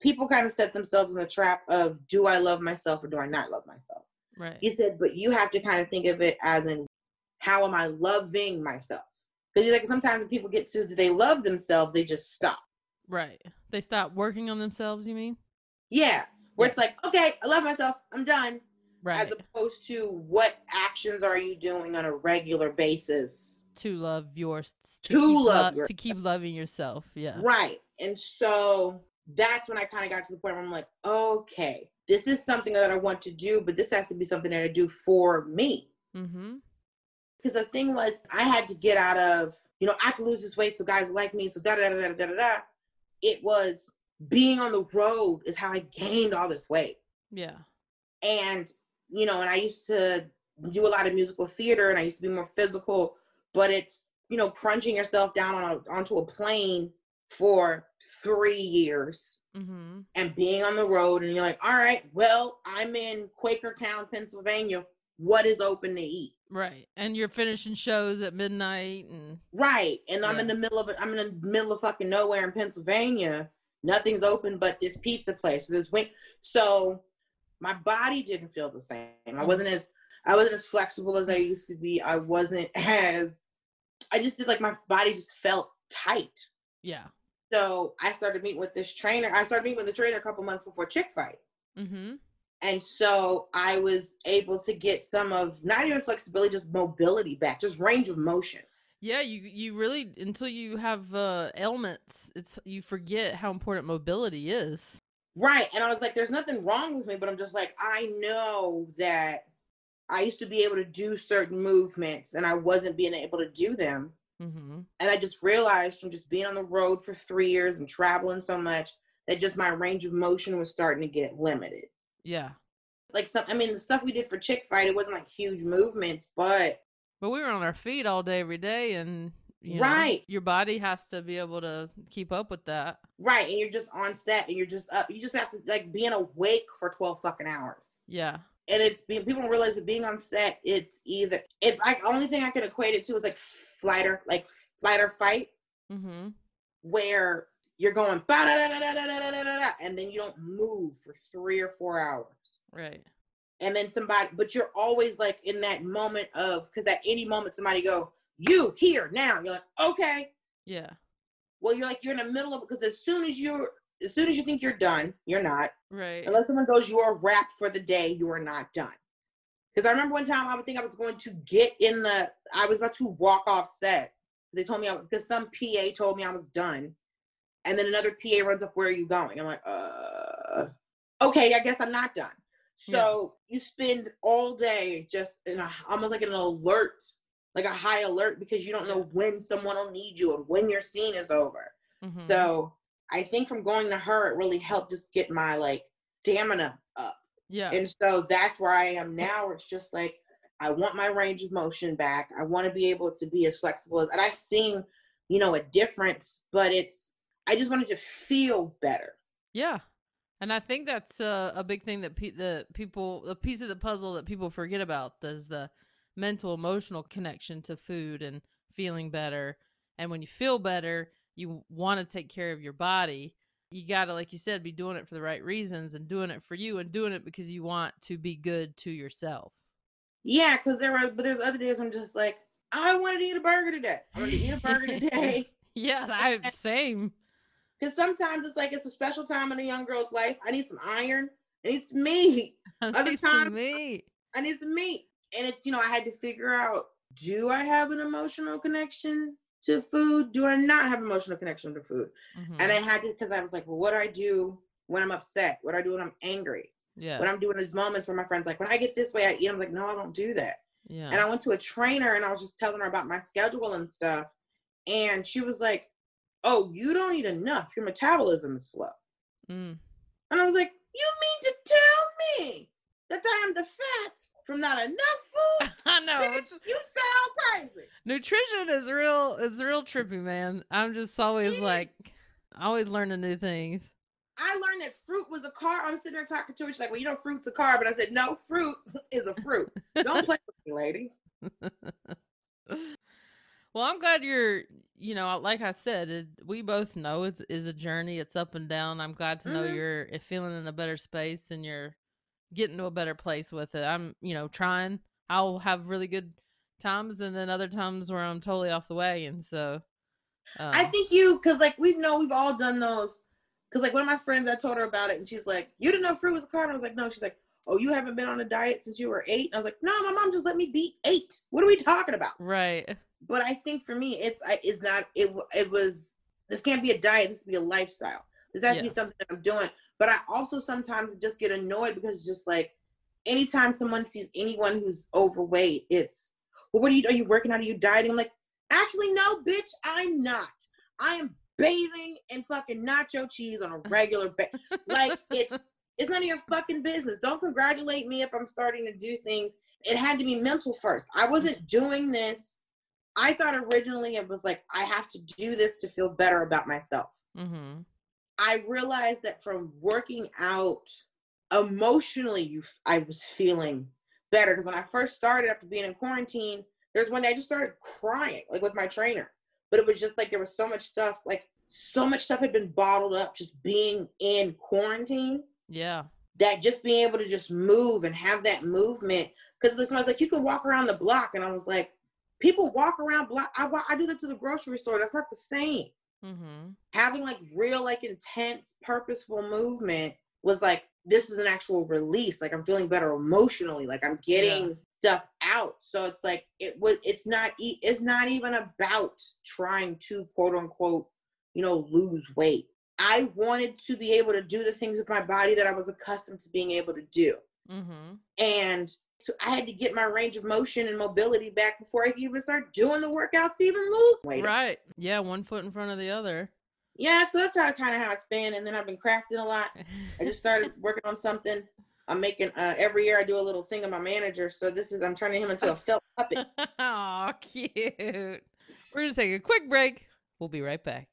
people kind of set themselves in the trap of, do I love myself or do I not love myself? Right. He said, but you have to kind of think of it as in, how am I loving myself? Because like sometimes when people get to, do they love themselves, they just stop. Right. They stop working on themselves, you mean? Yeah. Where Yeah. it's like, okay, I love myself, I'm done. Right. As opposed to, what actions are you doing on a regular basis to love yours, to, to keep love lo- your to keep loving yourself? Yeah. Right. And so that's when I kind of got to the point where I'm like, okay, this is something that I want to do, but this has to be something that I do for me. Mm-hmm. Because the thing was, I had to get out of, you know, I have to lose this weight so guys like me, so da da da da da da da. It was being on the road is how I gained all this weight. Yeah. And, you know, and I used to do a lot of musical theater and I used to be more physical, but it's, you know, crunching yourself down on a, onto a plane for three years mm-hmm. and being on the road. And you're like, all right, well, I'm in Quakertown, Pennsylvania. What is open to eat? Right. And you're finishing shows at midnight. and Right. And yeah. I'm in the middle of it. I'm in the middle of fucking nowhere in Pennsylvania. Nothing's open but this pizza place. This wing. So my body didn't feel the same. I wasn't as I wasn't as flexible as I used to be. I wasn't as I just did like my body just felt tight. Yeah. So I started meeting with this trainer. I started meeting with the trainer a couple months before Chick Fight. Mm-hmm. And so I was able to get some of not even flexibility, just mobility back, just range of motion. Yeah, you you really, until you have uh, ailments, it's you forget how important mobility is. Right. And I was like, there's nothing wrong with me, but I'm just like, I know that I used to be able to do certain movements and I wasn't being able to do them. Mm-hmm. And I just realized from just being on the road for three years and traveling so much that just my range of motion was starting to get limited. Yeah. Like some, I mean, the stuff we did for Chick Fight, it wasn't like huge movements, but. But we were on our feet all day, every day. And, you know, right. your body has to be able to keep up with that. Right. And you're just on set and you're just up. You just have to like being awake for twelve fucking hours. Yeah. And it's being, people don't realize that being on set, it's either, if I, only thing I can equate it to is like flight or, like flight or fight, mm-hmm. where you're going, ba-da-da-da-da-da-da-da-da, and then you don't move for three or four hours. Right. And then somebody, but you're always like in that moment of, because at any moment somebody go, you here now. You're like, okay. Yeah. Well, you're like, you're in the middle of it, because as soon as you're, as soon as you think you're done, you're not. Right. Unless someone goes, you are wrapped for the day, you are not done. Because I remember one time I would think I was going to get in the, I was about to walk off set. They told me, I, because some P A told me I was done. And then another P A runs up, where are you going? I'm like, uh, okay, I guess I'm not done. So yeah. You spend all day just in a, almost like an alert, like a high alert, because you don't know when someone will need you and when your scene is over. Mm-hmm. So I think from going to her, it really helped just get my like stamina up. Yeah. And so that's where I am now, where it's just like, I want my range of motion back. I want to be able to be as flexible as, and I've seen, you know, a difference, but it's, I just wanted to feel better. Yeah. And I think that's a, a big thing that pe- the people, a piece of the puzzle that people forget about is the mental, emotional connection to food and feeling better. And when you feel better, you want to take care of your body. You got to, like you said, be doing it for the right reasons and doing it for you and doing it because you want to be good to yourself. Yeah, because there were, but there's other days I'm just like, I wanted to eat a burger today. I wanted to eat a burger today. Yeah, I same. Because sometimes it's like it's a special time in a young girl's life. I need some iron. I need some meat. I Other need times, some meat. I need some meat. And it's, you know, I had to figure out, do I have an emotional connection to food? Do I not have an emotional connection to food? Mm-hmm. And I had to, because I was like, well, what do I do when I'm upset? What do I do when I'm angry? Yeah. When I'm doing these moments where my friend's like, when I get this way, I eat. I'm like, no, I don't do that. Yeah. And I went to a trainer and I was just telling her about my schedule and stuff. And she was like, oh, you don't eat enough. Your metabolism is slow. Mm. And I was like, you mean to tell me that I am the fat from not enough food? I know. Bitch, you sound crazy. Nutrition is real, it's real trippy, man. I'm just always yeah. like, always learning new things. I learned that fruit was a carb. I was sitting there talking to her. She's like, well, you know, fruit's a carb. And I said, no, fruit is a fruit. Don't play with me, lady. Well, I'm glad you're, you know, like I said, it, we both know it is a journey. It's up and down. I'm glad to know Mm-hmm. you're feeling in a better space and you're getting to a better place with it. I'm, you know, trying. I'll have really good times and then other times where I'm totally off the way. And so, um, I think you, because like we know we've all done those. Because like one of my friends, I told her about it and she's like, you didn't know fruit was a carb? I was like, no. She's like, oh, you haven't been on a diet since you were eight? And I was like, no, my mom just let me be eight. What are we talking about? right. But I think for me, it's I, it's not, it it was, this can't be a diet. This has to be a lifestyle. This has Yeah. to be something that I'm doing. But I also sometimes just get annoyed because it's just like, anytime someone sees anyone who's overweight, it's, well, what are you, are you working out? Are you dieting? I'm like, actually, no, bitch, I'm not. I am bathing in fucking nacho cheese on a regular basis. Like, it's, it's none of your fucking business. Don't congratulate me if I'm starting to do things. It had to be mental first. I wasn't doing this. I thought originally it was like, I have to do this to feel better about myself. Mm-hmm. I realized that from working out, emotionally, you, I was feeling better. Because when I first started after being in quarantine, there's one day I just started crying, like with my trainer. But it was just like there was so much stuff, like so much stuff had been bottled up just being in quarantine. Yeah. That just being able to just move and have that movement. Because this was like, you can walk around the block. And I was like, people walk around block. I, I do that to the grocery store. That's not the same. Mm-hmm. Having like real, like intense, purposeful movement was like, this is an actual release. Like I'm feeling better emotionally. Like I'm getting yeah. stuff out. So it's like, it was, it's not, it's not even about trying to quote unquote, you know, lose weight. I wanted to be able to do the things with my body that I was accustomed to being able to do. Mm-hmm. And so I had to get my range of motion and mobility back before I could even start doing the workouts to even lose weight. Right. Yeah. One foot in front of the other. Yeah. So that's how kind of how it's been. And then I've been crafting a lot. I just started working on something. I'm making, uh, every year I do a little thing of my manager. So this is, I'm turning him into a felt puppet. Oh, cute. We're going to take a quick break. We'll be right back.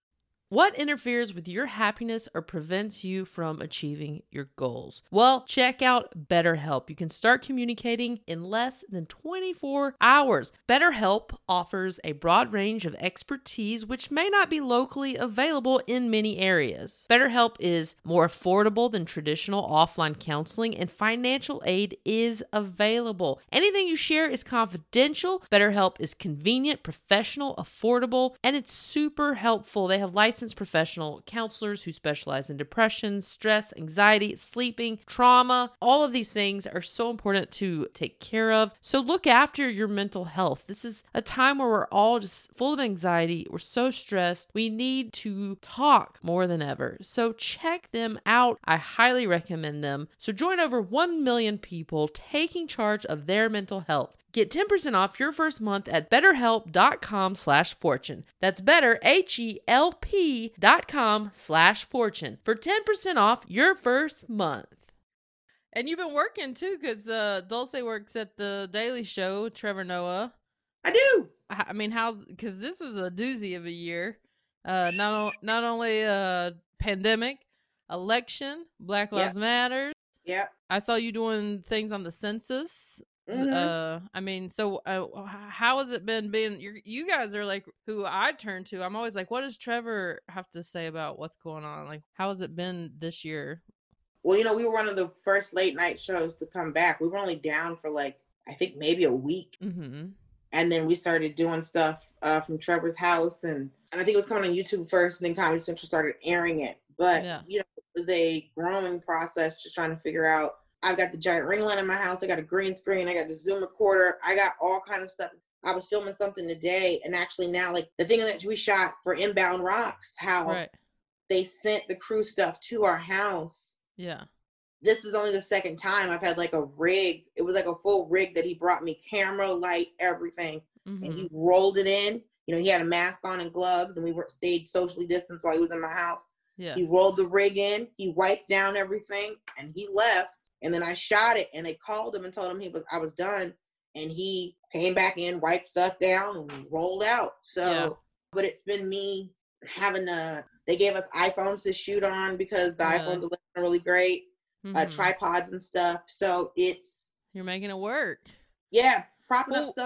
What interferes with your happiness or prevents you from achieving your goals? Well, check out BetterHelp. You can start communicating in less than twenty-four hours. BetterHelp offers a broad range of expertise which may not be locally available in many areas. BetterHelp is more affordable than traditional offline counseling, and financial aid is available. Anything you share is confidential. BetterHelp is convenient, professional, affordable, and it's super helpful. They have licensed professional counselors who specialize in depression, stress, anxiety, sleeping, trauma. All of these things are so important to take care of. So look after your mental health. This is a time where we're all just full of anxiety. We're so stressed. We need to talk more than ever. So check them out. I highly recommend them. So join over one million people taking charge of their mental health. Get ten percent off your first month at betterhelp.com slash fortune. That's better, H E L P dot com slash fortune for ten percent off your first month. And you've been working too, because uh, Dulce works at the Daily Show, Trevor Noah. I do. I mean, how's, because this is a doozy of a year. Uh, not, o- not only a pandemic, election, Black Lives Yep. Matter. Yep. I saw you doing things on the census. Mm-hmm. Uh, I mean, so uh, how has it been being, you're, you guys are like who I turn to. I'm always like, what does Trevor have to say about what's going on? Like, how has it been this year? Well, you know, we were one of the first late night shows to come back. We were only down for like, I think maybe a week. Mm-hmm. And then we started doing stuff uh, from Trevor's house. And, and I think it was coming on YouTube first, and then Comedy Central started airing it. But, Yeah. you know, it was a growing process just trying to figure out. I've got the giant ring light in my house. I got a green screen. I got the Zoom recorder. I got all kind of stuff. I was filming something today. And actually now, like the thing that we shot for Inbound Rocks, how Right. they sent the crew stuff to our house. Yeah. This is only the second time I've had like a rig. It was like a full rig that he brought me, camera, light, everything. Mm-hmm. And he rolled it in. You know, he had a mask on and gloves, and we were stayed socially distanced while he was in my house. Yeah. He rolled the rig in. He wiped down everything, and he left. And then I shot it, and they called him and told him he was I was done. And he came back in, wiped stuff down, and rolled out. So, Yeah. but it's been me having a, they gave us iPhones to shoot on because the Really? iPhones are really great, Mm-hmm. uh, tripods and stuff. So it's, You're making it work. yeah, propping Well, up stuff.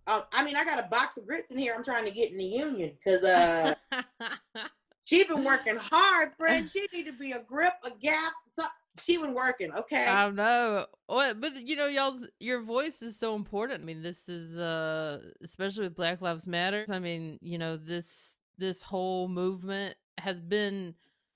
Um, I mean, I got a box of grits in here. I'm trying to get in the union because uh, she been working hard, friend. She need to be a grip, a gap. So she been working, okay? I know. What, but you know, y'all's your voice is so important. I mean, this is uh, especially with Black Lives Matter. I mean, you know, this this whole movement has been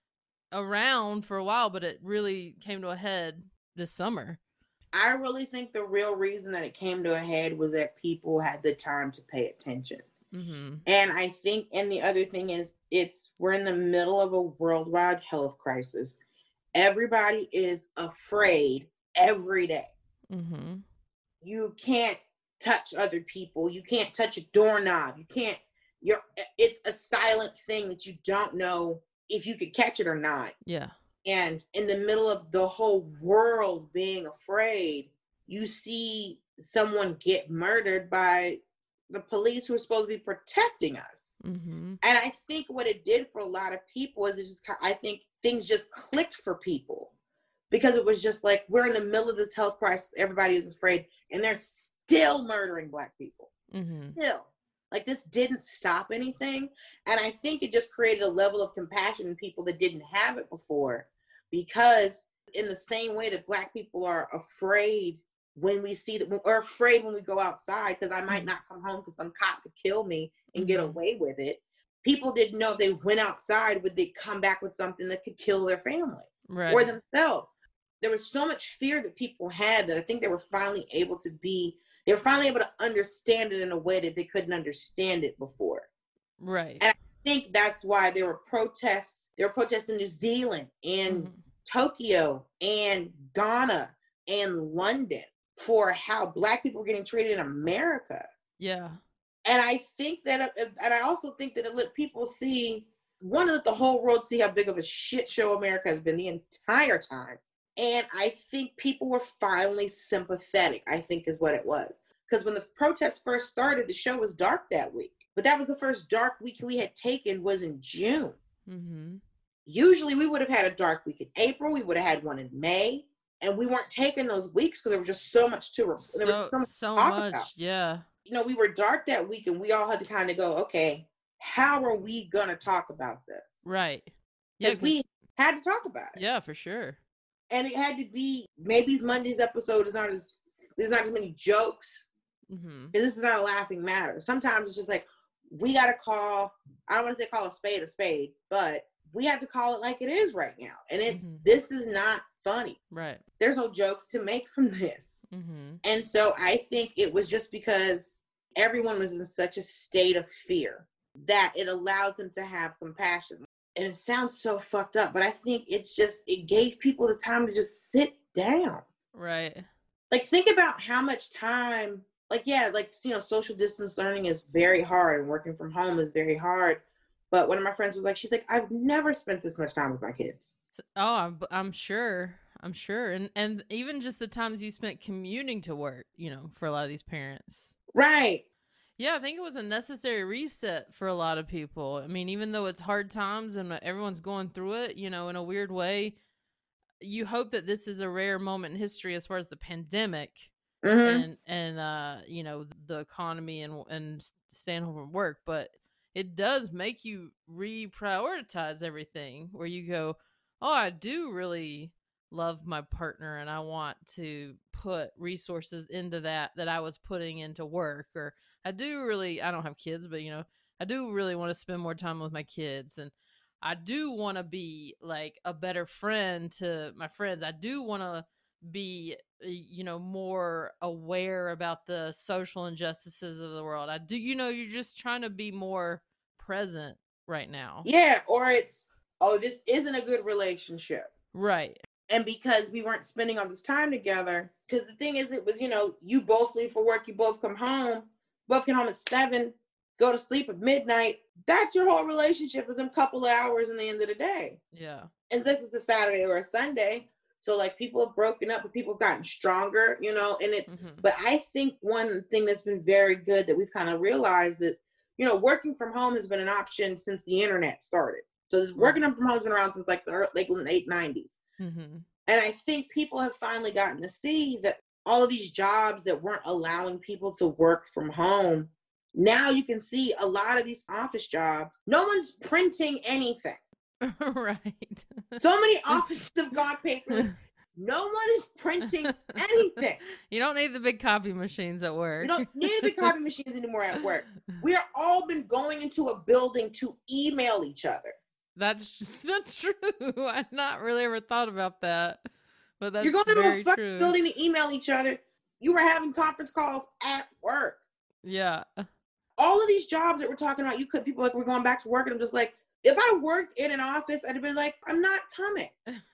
around for a while, but it really came to a head this summer. I really think the real reason that it came to a head was that people had the time to pay attention. Mm-hmm. And I think, and the other thing is, it's we're in the middle of a worldwide health crisis. Everybody is afraid every day. Mm-hmm. You can't touch other people. You can't touch a doorknob. You can't. You're. It's a silent thing that you don't know if you could catch it or not. Yeah. And in the middle of the whole world being afraid, you see someone get murdered by the police who are supposed to be protecting us. Mm-hmm. And I think what it did for a lot of people is it just, I think things just clicked for people because it was just like, we're in the middle of this health crisis. Everybody is afraid and they're still murdering Black people. Mm-hmm. Still. Like, this didn't stop anything. And I think it just created a level of compassion in people that didn't have it before. Because in the same way that Black people are afraid when we see that, or afraid when we go outside, because I might not come home because some cop could kill me and mm-hmm. get away with it. People didn't know if they went outside, would they come back with something that could kill their family right. or themselves. There was so much fear that people had that I think they were finally able to be They were finally able to understand it in a way that they couldn't understand it before. Right. And I think that's why there were protests. There were protests in New Zealand and mm-hmm. Tokyo and Ghana and London for how Black people were getting treated in America. Yeah. And I think that, and I also think that it let people see, one, let the whole world see how big of a shit show America has been the entire time. And I think people were finally sympathetic, I think is what it was. Because when the protests first started, the show was dark that week. But that was the first dark week we had taken was in June. Mm-hmm. Usually we would have had a dark week in April. We would have had one in May. And we weren't taking those weeks because there was just so much to so, there was so much, so to talk much about. Yeah. You know, we were dark that week and we all had to kind of go, okay, how are we going to talk about this? Right. Because yeah, we had to talk about it. Yeah, for sure. And it had to be, maybe Monday's episode is not as, there's not as many jokes. Mm-hmm. And this is not a laughing matter. Sometimes it's just like, we got to call, I don't want to say call a spade a spade, but we have to call it like it is right now. And it's, mm-hmm. this is not funny. Right. There's no jokes to make from this. Mm-hmm. And so I think it was just because everyone was in such a state of fear that it allowed them to have compassion. And it sounds so fucked up, but I think it's just, it gave people the time to just sit down. Right. Like, think about how much time, like, yeah, like, you know, social distance learning is very hard and working from home is very hard. But one of my friends was like, she's like, I've never spent this much time with my kids. Oh, I'm, I'm sure. I'm sure. And, and even just the times you spent commuting to work, you know, for a lot of these parents. Right. Yeah, I think it was a necessary reset for a lot of people. I mean, even though it's hard times and everyone's going through it, you know, in a weird way, you hope that this is a rare moment in history as far as the pandemic mm-hmm. and, and uh, you know, the economy and, and staying home from work. But it does make you reprioritize everything where you go, oh, I do really love my partner and I want to put resources into that that I was putting into work. Or I do really, I don't have kids, but, you know, I do really want to spend more time with my kids. And I do want to be like a better friend to my friends. I do want to be, you know, more aware about the social injustices of the world. I do, you know, you're just trying to be more present right now. Yeah. Or it's, oh, this isn't a good relationship. Right. And because we weren't spending all this time together, because the thing is, it was, you know, you both leave for work, you both come home, both get home at seven, go to sleep at midnight. That's your whole relationship is a couple of hours in the end of the day. Yeah. And this is a Saturday or a Sunday. So like people have broken up, but people have gotten stronger, you know, and it's, mm-hmm. but I think one thing that's been very good that we've kind of realized that, you know, working from home has been an option since the internet started. So this, working from home has been around since like the late nineties. Mm-hmm. And I think people have finally gotten to see that all of these jobs that weren't allowing people to work from home. Now you can see a lot of these office jobs. No one's printing anything. Right. So many offices have gone paperless. No one is printing anything. You don't need the big copy machines at work. You don't need the big copy machines anymore at work. We are all been going into a building to email each other. That's just, that's true. I've not really ever thought about that. But that's You're going to very a fucking true. building to email each other. You were having conference calls at work. Yeah. All of these jobs that we're talking about, you could people like we're going back to work, and I'm just like, if I worked in an office, I'd have been like, I'm not coming.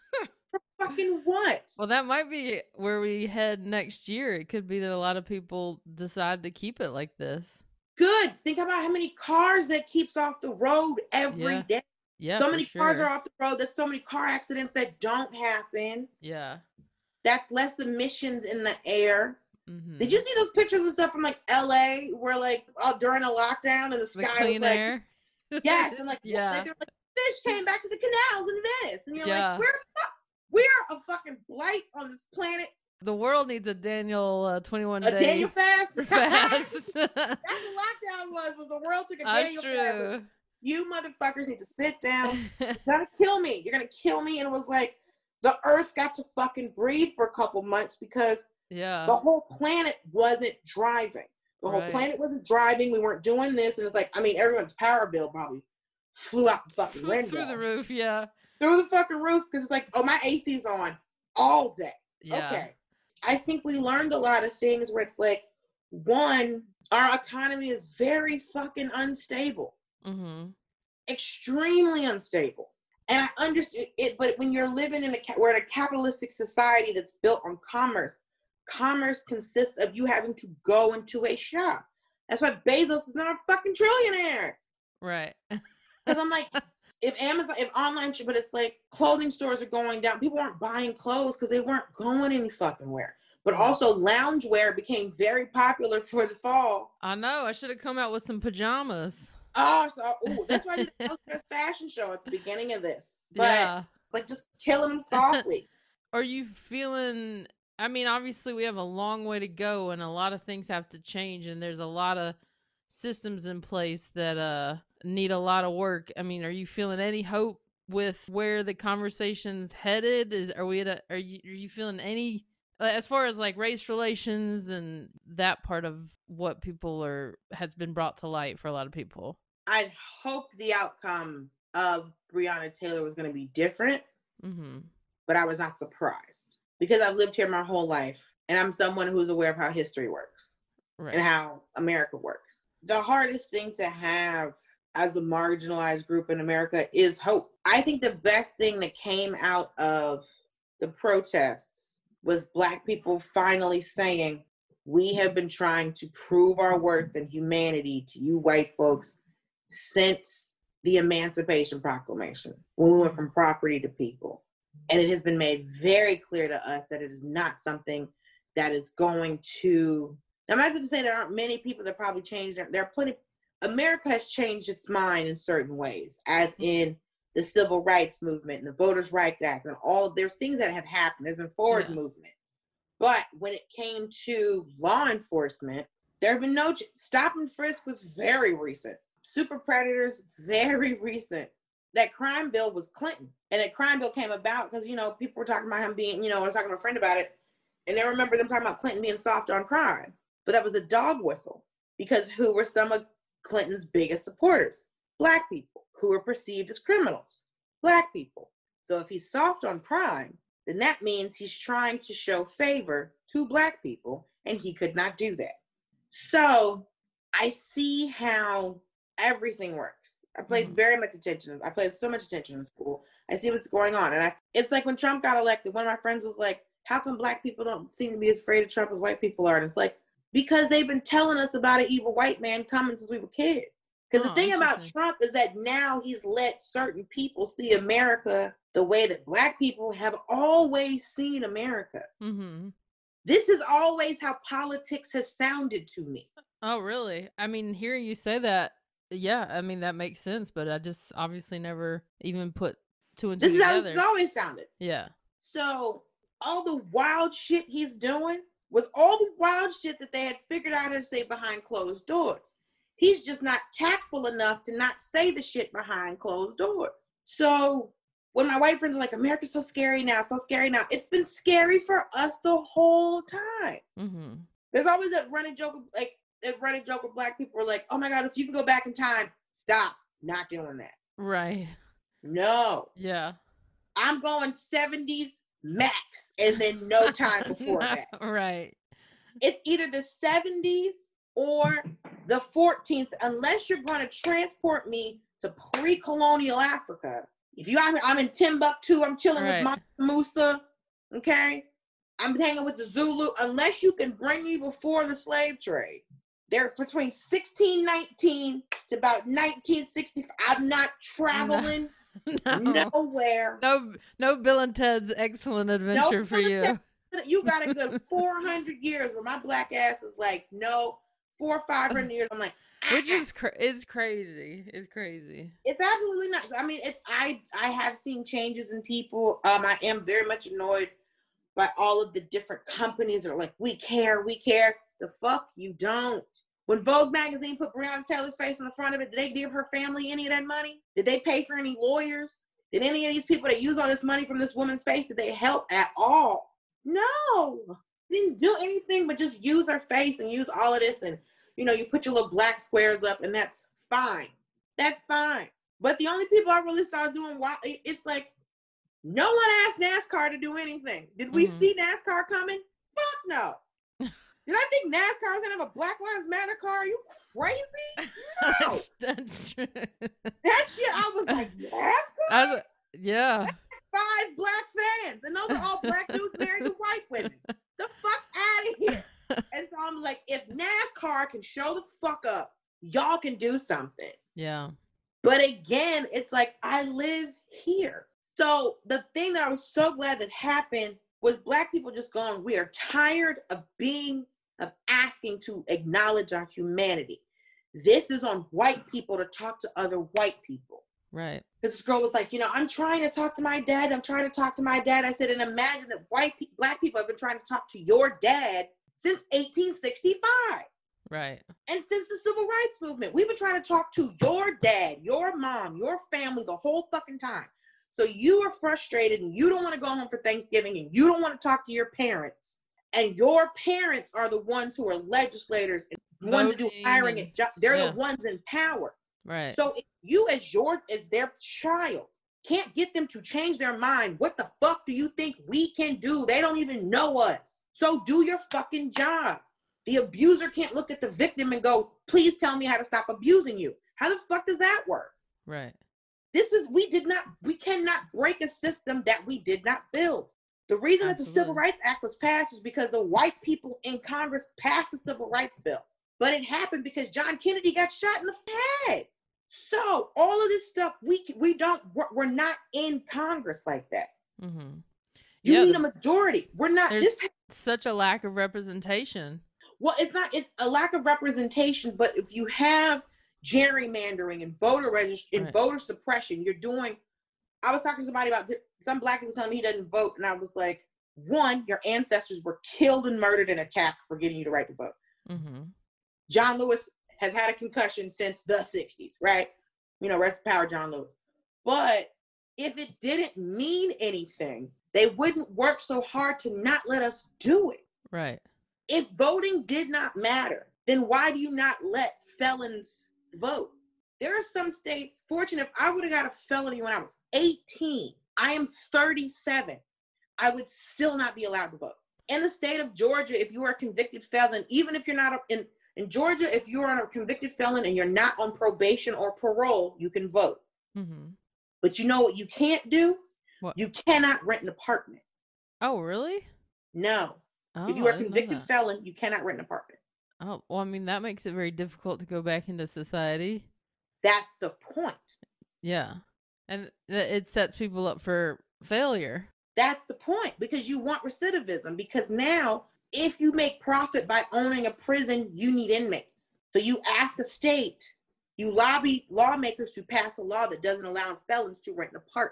For fucking what? Well, that might be where we head next year. It could be that a lot of people decide to keep it like this. Good. Think about how many cars that keeps off the road every Yeah. day. Yeah. So many for cars sure. are off the road. There's so many car accidents that don't happen. Yeah. That's less emissions in the air. Mm-hmm. Did you see those pictures and stuff from like L A where like oh, during a lockdown and the The sky clean was like air? yes, and like Yeah. they were like fish came back to the canals in Venice, and you're Yeah. like, we're we're a fucking blight on this planet. The world needs a Daniel uh, twenty-one A day Daniel fast. fast. That's what lockdown was. Was the world took a That's Daniel true. fast. You motherfuckers need to sit down. You're gonna kill me. You're gonna kill me. And it was like the earth got to fucking breathe for a couple months because Yeah. the whole planet wasn't driving. The whole Right. planet wasn't driving. We weren't doing this. And it's like, I mean, everyone's power bill probably flew out the fucking window. Through the roof, yeah. Through the fucking roof, because it's like, oh, my A C's on all day. Yeah. Okay. I think we learned a lot of things where it's like, one, our economy is very fucking unstable. Mm-hmm. Extremely unstable. And I understand it, but when you're living in a, we're in a capitalistic society that's built on commerce. Commerce consists of you having to go into a shop. That's why Bezos is not a fucking trillionaire. Right. Because I'm like, if Amazon, if online, but it's like clothing stores are going down. People aren't buying clothes because they weren't going any fucking where. But also loungewear became very popular for the fall. I know. I should have come out with some pajamas. Oh, so ooh, that's why I did a fashion show at the beginning of this. But Yeah. it's like just killing them softly. Are you feeling, I mean, obviously we have a long way to go and a lot of things have to change and there's a lot of systems in place that uh need a lot of work. I mean, are you feeling any hope with where the conversation's headed? Is are we at a, are you are you feeling any uh, as far as like race relations and that part of what people are has been brought to light for a lot of people? I'd hope the outcome of Breonna Taylor was going to be different, Mm-hmm. but I was not surprised because I've lived here my whole life and I'm someone who's aware of how history works Right. and how America works. The hardest thing to have as a marginalized group in America is hope. I think the best thing that came out of the protests was Black people finally saying, we have been trying to prove our worth and humanity to you white folks since the Emancipation Proclamation, when we went from property to people. And it has been made very clear to us that it is not something that is going to, I'm not going to say there aren't many people that probably changed, there are plenty, America has changed its mind in certain ways, as in the Civil Rights Movement and the Voters' Rights Act and all, there's things that have happened, there's been forward Yeah. movement. But when it came to law enforcement, there have been no, ch- stop and frisk was very recent. Super predators, very recent. That crime bill was Clinton. And that crime bill came about because, you know, people were talking about him being, you know, I was talking to a friend about it. And they remember them talking about Clinton being soft on crime. But that was a dog whistle. Because who were some of Clinton's biggest supporters? Black people who were perceived as criminals. Black people. So if he's soft on crime, then that means he's trying to show favor to Black people. And he could not do that. So I see how everything works. I played Mhm. very much attention. I played so much attention in school. I see what's going on. And I, it's like when Trump got elected, one of my friends was like, how come Black people don't seem to be as afraid of Trump as white people are? And it's like, because they've been telling us about an evil white man coming since we were kids. Because Oh, the thing about interesting. Trump is that now he's let certain people see America the way that Black people have always seen America. Mm-hmm. This is always how politics has sounded to me. Oh, really? I mean, hearing you say that, yeah, I mean, that makes sense, but I just obviously never even put two and two This is how together. this has always sounded. Yeah. So all the wild shit he's doing, with all the wild shit that they had figured out how to say behind closed doors. He's just not tactful enough to not say the shit behind closed doors. So when my white friends are like, America's so scary now, so scary now, it's been scary for us the whole time. Mm-hmm. There's always that running joke, like, a running joke with black people are like, oh my God, if you can go back in time, stop, not doing that. Right. No. Yeah. I'm going seventies max and then no time before No, that. Right. It's either the seventies or the fourteens, unless you're going to transport me to pre-colonial Africa. If you, I'm, I'm in Timbuktu, I'm chilling Right. with Mansa Musa, okay? I'm hanging with the Zulu, unless you can bring me before the slave trade. They're between sixteen nineteen to about nineteen sixty-five. I'm not traveling No. nowhere. No, no Bill and Ted's Excellent Adventure No, for you. You got a good four hundred years where my black ass is like, no, four or five hundred years. I'm like, ah, Which is cra- it's crazy. It's crazy. it's absolutely not. I mean, it's I I have seen changes in people. Um, I am very much annoyed by all of the different companies that are like, we care, we care. The fuck you don't. When Vogue magazine put Breonna Taylor's face on the front of it, did they give her family any of that money? Did they pay for any lawyers? Did any of these people that use all this money from this woman's face, did they help at all? No. They didn't do anything but just use her face and use all of this. And, you know, you put your little black squares up and that's fine. That's fine. But the only people I really saw doing wild, it's like, no one asked NASCAR to do anything. Did we mm-hmm. see NASCAR coming? Fuck no. Did I think NASCAR was gonna have a Black Lives Matter car? Are you crazy? No. that's, that's true. That shit, I was like, NASCAR? Was, yeah. That's five black fans, and those are all black dudes married to white women. The fuck out of here. And so I'm like, if NASCAR can show the fuck up, y'all can do something. Yeah. But again, it's like, I live here. So the thing that I was so glad that happened was black people just going, we are tired of being, of asking to acknowledge our humanity. This is on white people to talk to other white people. Right. Because this girl was like, you know, I'm trying to talk to my dad. I'm trying to talk to my dad. I said, and imagine that white pe- black people have been trying to talk to your dad since eighteen sixty-five. Right. And since the civil rights movement, we've been trying to talk to your dad, your mom, your family the whole fucking time. So you are frustrated and you don't want to go home for Thanksgiving and you don't want to talk to your parents. And your parents are the ones who are legislators and the ones who do hiring and jo- they're yeah. the ones in power. Right. So if you as your as their child can't get them to change their mind, what the fuck do you think we can do? They don't even know us. So do your fucking job. The abuser can't look at the victim and go, please tell me how to stop abusing you. How the fuck does that work? Right. This is, we did not, we cannot break a system that we did not build. The reason Absolutely. that the Civil Rights Act was passed is because the white people in Congress passed the Civil Rights Bill. But it happened because John Kennedy got shot in the head. So all of this stuff, we we don't, we're, we're not in Congress like that. Mm-hmm. You yeah, need a majority. We're not. There's this such a lack of representation. Well, it's not, it's a lack of representation, but if you have gerrymandering and voter regist- and right. voter suppression, you're doing, I was talking to somebody about, some black people telling me he doesn't vote, and I was like, one, your ancestors were killed and murdered and attacked for getting you the right to vote. Mm-hmm. John Lewis has had a concussion since the sixties, right? You know, rest in power, John Lewis. But if it didn't mean anything, they wouldn't work so hard to not let us do it. Right. If voting did not matter, then why do you not let felons vote? There are some states, fortunate, if I would have got a felony when I was eighteen, I am thirty-seven, I would still not be allowed to vote. In the state of Georgia, if you are a convicted felon, even if you're not a, in, in Georgia, if you are a convicted felon and you're not on probation or parole, you can vote. Mm-hmm. But you know what you can't do? What? You cannot rent an apartment. Oh, really? No. Oh, if you are a convicted felon, you cannot rent an apartment. Oh, well, I mean, that makes it very difficult to go back into society. That's the point. Yeah. And it sets people up for failure. That's the point, because you want recidivism, because now if you make profit by owning a prison, you need inmates. So you ask a state, you lobby lawmakers to pass a law that doesn't allow felons to rent an apartment.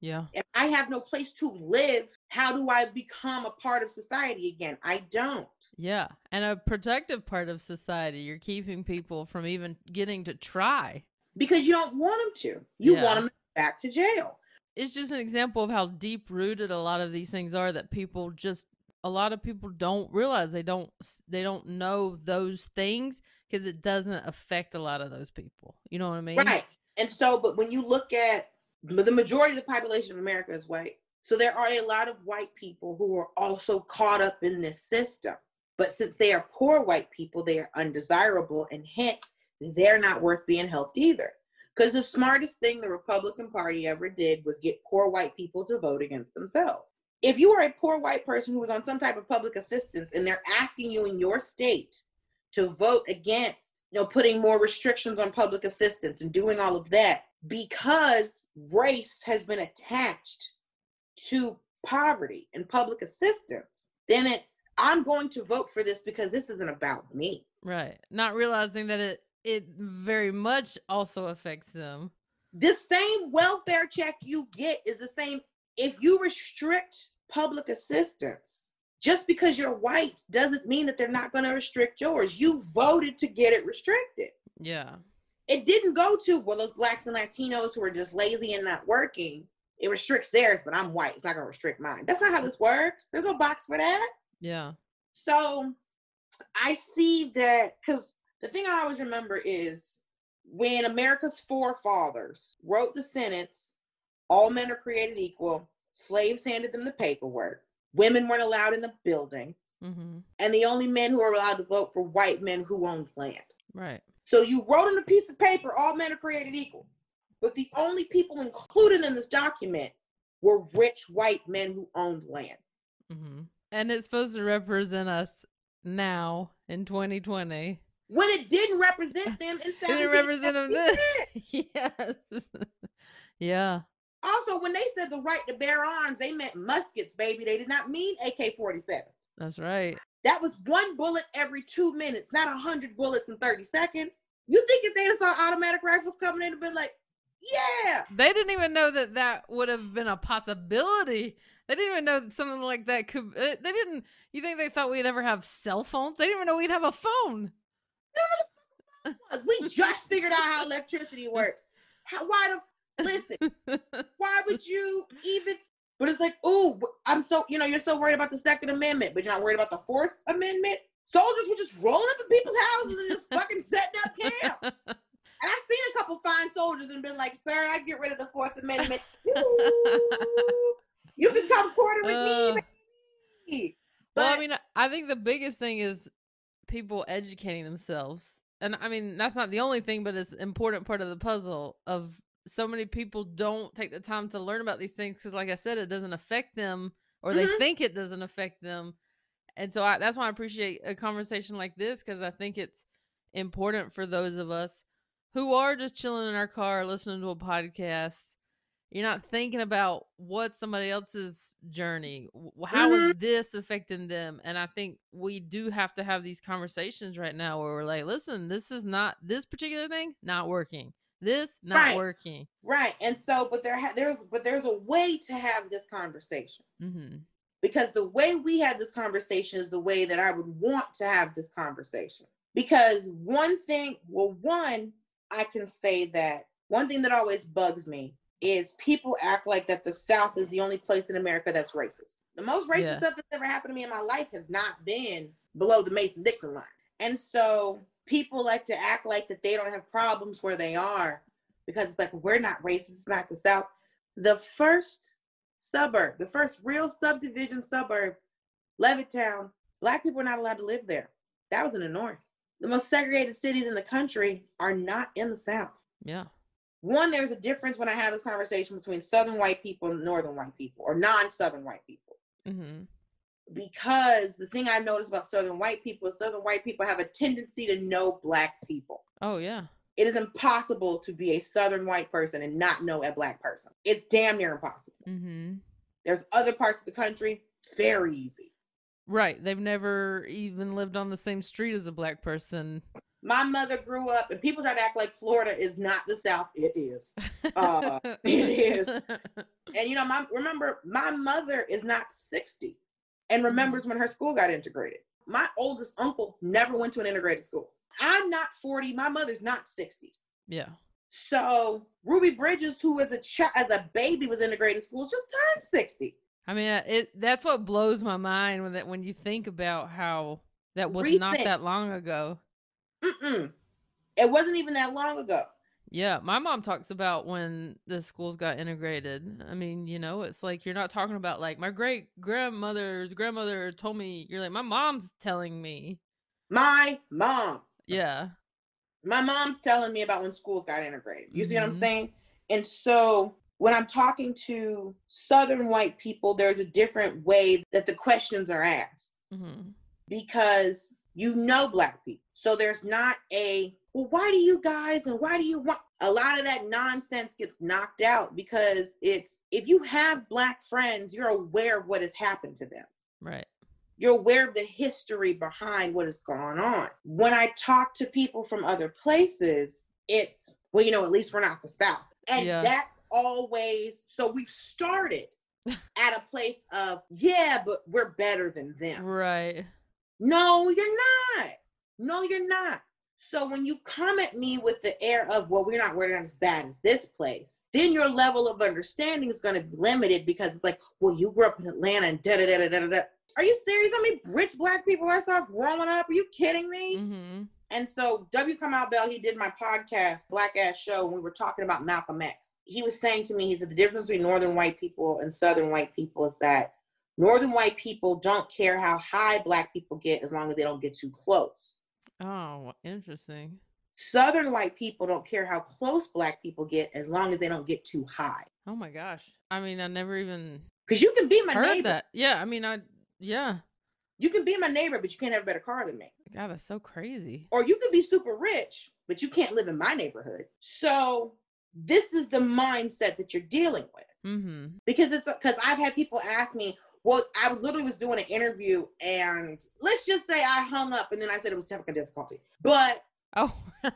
Yeah. If I have no place to live, how do I become a part of society again? I don't. Yeah. And a protective part of society. You're keeping people from even getting to try. Because you don't want them to. You Yeah. want them back to jail. It's just an example of how deep rooted a lot of these things are that people just, a lot of people don't realize. They don't, they don't know those things because it doesn't affect a lot of those people. You know what I mean? Right. And so, but when you look at the majority of the population of America is white. So there are a lot of white people who are also caught up in this system. But since they are poor white people, they are undesirable, and hence they're not worth being helped either. Because the smartest thing the Republican Party ever did was get poor white people to vote against themselves. If you are a poor white person who was on some type of public assistance and they're asking you in your state to vote against, you know, putting more restrictions on public assistance and doing all of that, because race has been attached to poverty and public assistance, then it's, I'm going to vote for this because this isn't about me. Right. Not realizing that it, it very much also affects them. The same welfare check you get is the same. If you restrict public assistance, just because you're white doesn't mean that they're not going to restrict yours. You voted to get it restricted. Yeah. It didn't go to, well, those blacks and Latinos who are just lazy and not working. It restricts theirs, but I'm white. It's not going to restrict mine. That's not how this works. There's no box for that. Yeah. So I see that, because the thing I always remember is when America's forefathers wrote the sentence, all men are created equal, slaves handed them the paperwork, women weren't allowed in the building, mm-hmm. and the only men who are allowed to vote for white men who owned land. Right. So you wrote on a piece of paper, all men are created equal. But the only people included in this document were rich white men who owned land. Mm-hmm. And it's supposed to represent us now in twenty twenty. When it didn't represent them in seventeen. It didn't represent them then. Yes. Yeah. Also, when they said the right to bear arms, they meant muskets, baby. They did not mean A K forty-seven. That's right. That was one bullet every two minutes, not a hundred bullets in thirty seconds. You think if they saw automatic rifles coming in and been like, yeah. They didn't even know that that would have been a possibility. They didn't even know that something like that could, they didn't, you think they thought we'd ever have cell phones? They didn't even know we'd have a phone. No, we just figured out how electricity works. How, why the, listen, why would you even, but it's like, oh, I'm so, you know, you're so worried about the Second Amendment, but you're not worried about the Fourth Amendment? Soldiers were just rolling up in people's houses and just fucking setting up camp. And I've seen a couple fine soldiers and been like, sir, I get rid of the Fourth Amendment. You can come quarter with uh, me. But, well, I mean, I think the biggest thing is people educating themselves. And I mean, that's not the only thing, but it's an important part of the puzzle of so many people don't take the time to learn about these things because, like I said, it doesn't affect them, or mm-hmm. they think it doesn't affect them. And so I, that's why I appreciate a conversation like this, because I think it's important for those of us who are just chilling in our car, listening to a podcast. You're not thinking about what's somebody else's journey. How mm-hmm. is this affecting them? And I think we do have to have these conversations right now where we're like, listen, this is not, this particular thing, not working. This, not right. working. Right. And so, but there, ha- there's, but there's a way to have this conversation. Mm-hmm. Because the way we had this conversation is the way that I would want to have this conversation. Because one thing, well, one, I can say that one thing that always bugs me is people act like that the South is the only place in America that's racist. The most racist yeah. stuff that's ever happened to me in my life has not been below the Mason-Dixon line. And so people like to act like that they don't have problems where they are because it's like, we're not racist, it's not the South. The first suburb, the first real subdivision suburb, Levittown, Black people are not allowed to live there. That was in the North. The most segregated cities in the country are not in the South. Yeah. One, there's a difference when I have this conversation between Southern white people and Northern white people, or non-Southern white people. Mm-hmm. Because the thing I noticed about Southern white people is Southern white people have a tendency to know Black people. Oh, yeah. It is impossible to be a Southern white person and not know a Black person. It's damn near impossible. Mm-hmm. There's other parts of the country, very easy. Right. They've never even lived on the same street as a Black person. My mother grew up, and people try to act like Florida is not the South. It is. Uh, it is. And, you know, my, remember, my mother is not sixty and remembers mm-hmm. when her school got integrated. My oldest uncle never went to an integrated school. I'm not forty. My mother's not sixty. Yeah. So Ruby Bridges, who as a child, as a baby was integrated schools, just turned sixty. I mean, it that's what blows my mind when that when you think about how that was Recent. Not that long ago. Mm-mm. It wasn't even that long ago. Yeah, my mom talks about when the schools got integrated. I mean, you know, it's like you're not talking about like my great grandmother's grandmother told me. You're like, my mom's telling me. My mom. Yeah. My mom's telling me about when schools got integrated. You mm-hmm. see what I'm saying? And so when I'm talking to Southern white people, there's a different way that the questions are asked. Mm-hmm. Because you know Black people. So there's not a, well, why do you guys and why do you want? A lot of that nonsense gets knocked out because it's, if you have Black friends, you're aware of what has happened to them. Right. You're aware of the history behind what has gone on. When I talk to people from other places, it's, well, you know, at least we're not the South. And yeah. that's always, so we've started at a place of, yeah, but we're better than them. Right. No, you're not. No, you're not. So when you come at me with the air of, well, we're not, we're not as bad as this place, then your level of understanding is going to be limited because it's like, well, you grew up in Atlanta and da da da da da da. Are you serious? How many rich Black people I saw growing up? Are you kidding me? Mm-hmm. And so W. Kamau Bell, he did my podcast, Black Ass Show, when we were talking about Malcolm X. He was saying to me, he said, the difference between Northern white people and Southern white people is that Northern white people don't care how high Black people get as long as they don't get too close. Oh, interesting. Southern white people don't care how close Black people get as long as they don't get too high. Oh my gosh. I mean, I never even because you can be my heard neighbor. That. Yeah, I mean, I yeah. You can be my neighbor, but you can't have a better car than me. God, that's so crazy. Or you can be super rich, but you can't live in my neighborhood. So this is the mindset that you're dealing with. Mm-hmm. Because it's because I've had people ask me, well, I literally was doing an interview and let's just say I hung up and then I said it was technical difficulty. But oh,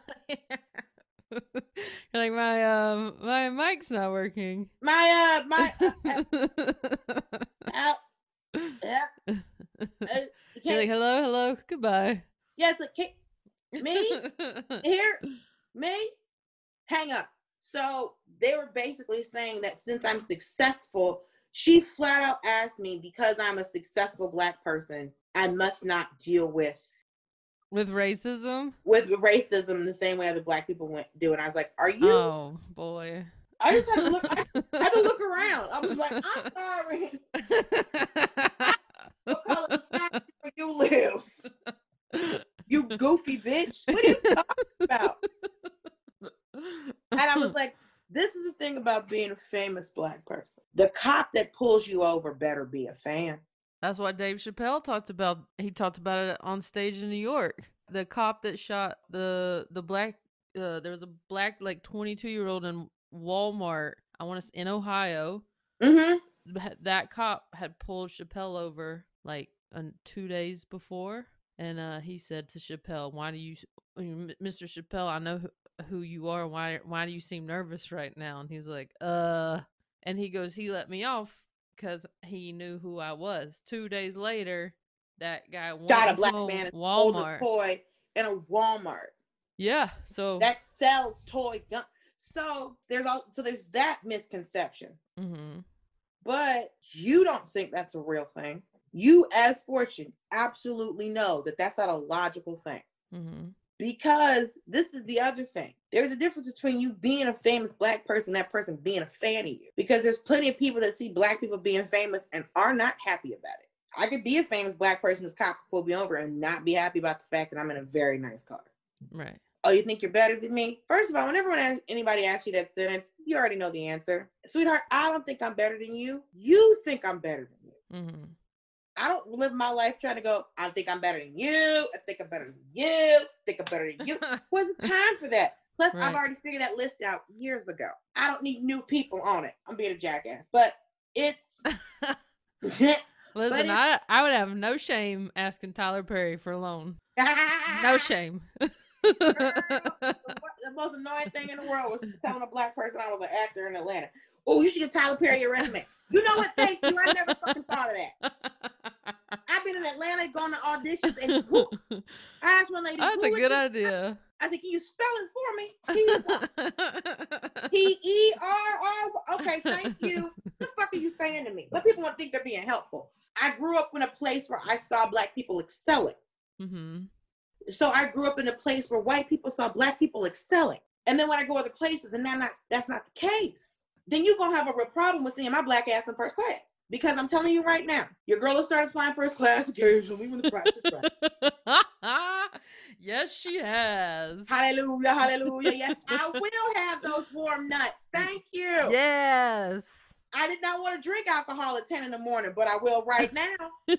you're like my um my mic's not working. My uh my uh, uh, uh, uh, uh, you're like hello hello goodbye. Yes, yeah, like, me here me hang up. So they were basically saying that since I'm successful. She flat out asked me, because I'm a successful Black person, I must not deal with with racism. With racism the same way other Black people went do. And I was like, "Are you?" Oh boy! I just had to look. I, I had to look around. I was like, "I'm sorry." What color of sky where you live? You goofy bitch! What are you talking about? And I was like. This is the thing about being a famous Black person. The cop that pulls you over better be a fan. That's what Dave Chappelle talked about. He talked about it on stage in New York. The cop that shot the the black, uh, there was a black like twenty-two year old in Walmart. I want to in Ohio. Mm-hmm. That cop had pulled Chappelle over like uh, two days before, and uh, he said to Chappelle, "Why do you, Mister Chappelle? I know who." who you are, why why do you seem nervous right now?" And he was like, uh and he goes, he let me off because he knew who I was. Two days later, that guy shot a Black man and sold a toy in a Walmart. Yeah, so that sells toy gun. So there's all so there's that misconception. Mm-hmm. But you don't think that's a real thing. You, as Fortune, absolutely know that that's not a logical thing. Mm-hmm. Because this is the other thing. There's a difference between you being a famous Black person, that person being a fan of you. Because there's plenty of people that see Black people being famous and are not happy about it. I could be a famous Black person this cop pull me over and not be happy about the fact that I'm in a very nice car. Right. Oh, you think you're better than me? First of all, whenever anybody asks you that sentence, you already know the answer. Sweetheart, I don't think I'm better than you. You think I'm better than you. Mm-hmm. I don't live my life trying to go, I think I'm better than you. I think I'm better than you. I think I'm better than you. Where's the time for that? Plus, right. I've already figured that list out years ago. I don't need new people on it. I'm being a jackass. But it's... Listen, but it's... I, I would have no shame asking Tyler Perry for a loan. No shame. Girl, the, the most annoying thing in the world was telling a black person I was an actor in Atlanta. Oh, you should get Tyler Perry your resume. You know what? Thank you. I never fucking thought of that. I've been in Atlanta going to auditions and who, I asked one lady. That's a good idea. I, I said, can you spell it for me? T E R R. Okay, thank you. What the fuck are you saying to me? Let people want to think they're being helpful. I grew up in a place where I saw black people excelling. Mm-hmm. So I grew up in a place where white people saw black people excelling. And then when I go other places and that not, that's not the case, then you're going to have a real problem with seeing my black ass in first class. Because I'm telling you right now, your girl has started flying first class occasionally when the price is right. Yes, she has. Hallelujah, hallelujah. Yes, I will have those warm nuts. Thank you. Yes. I did not want to drink alcohol at ten in the morning, but I will right now.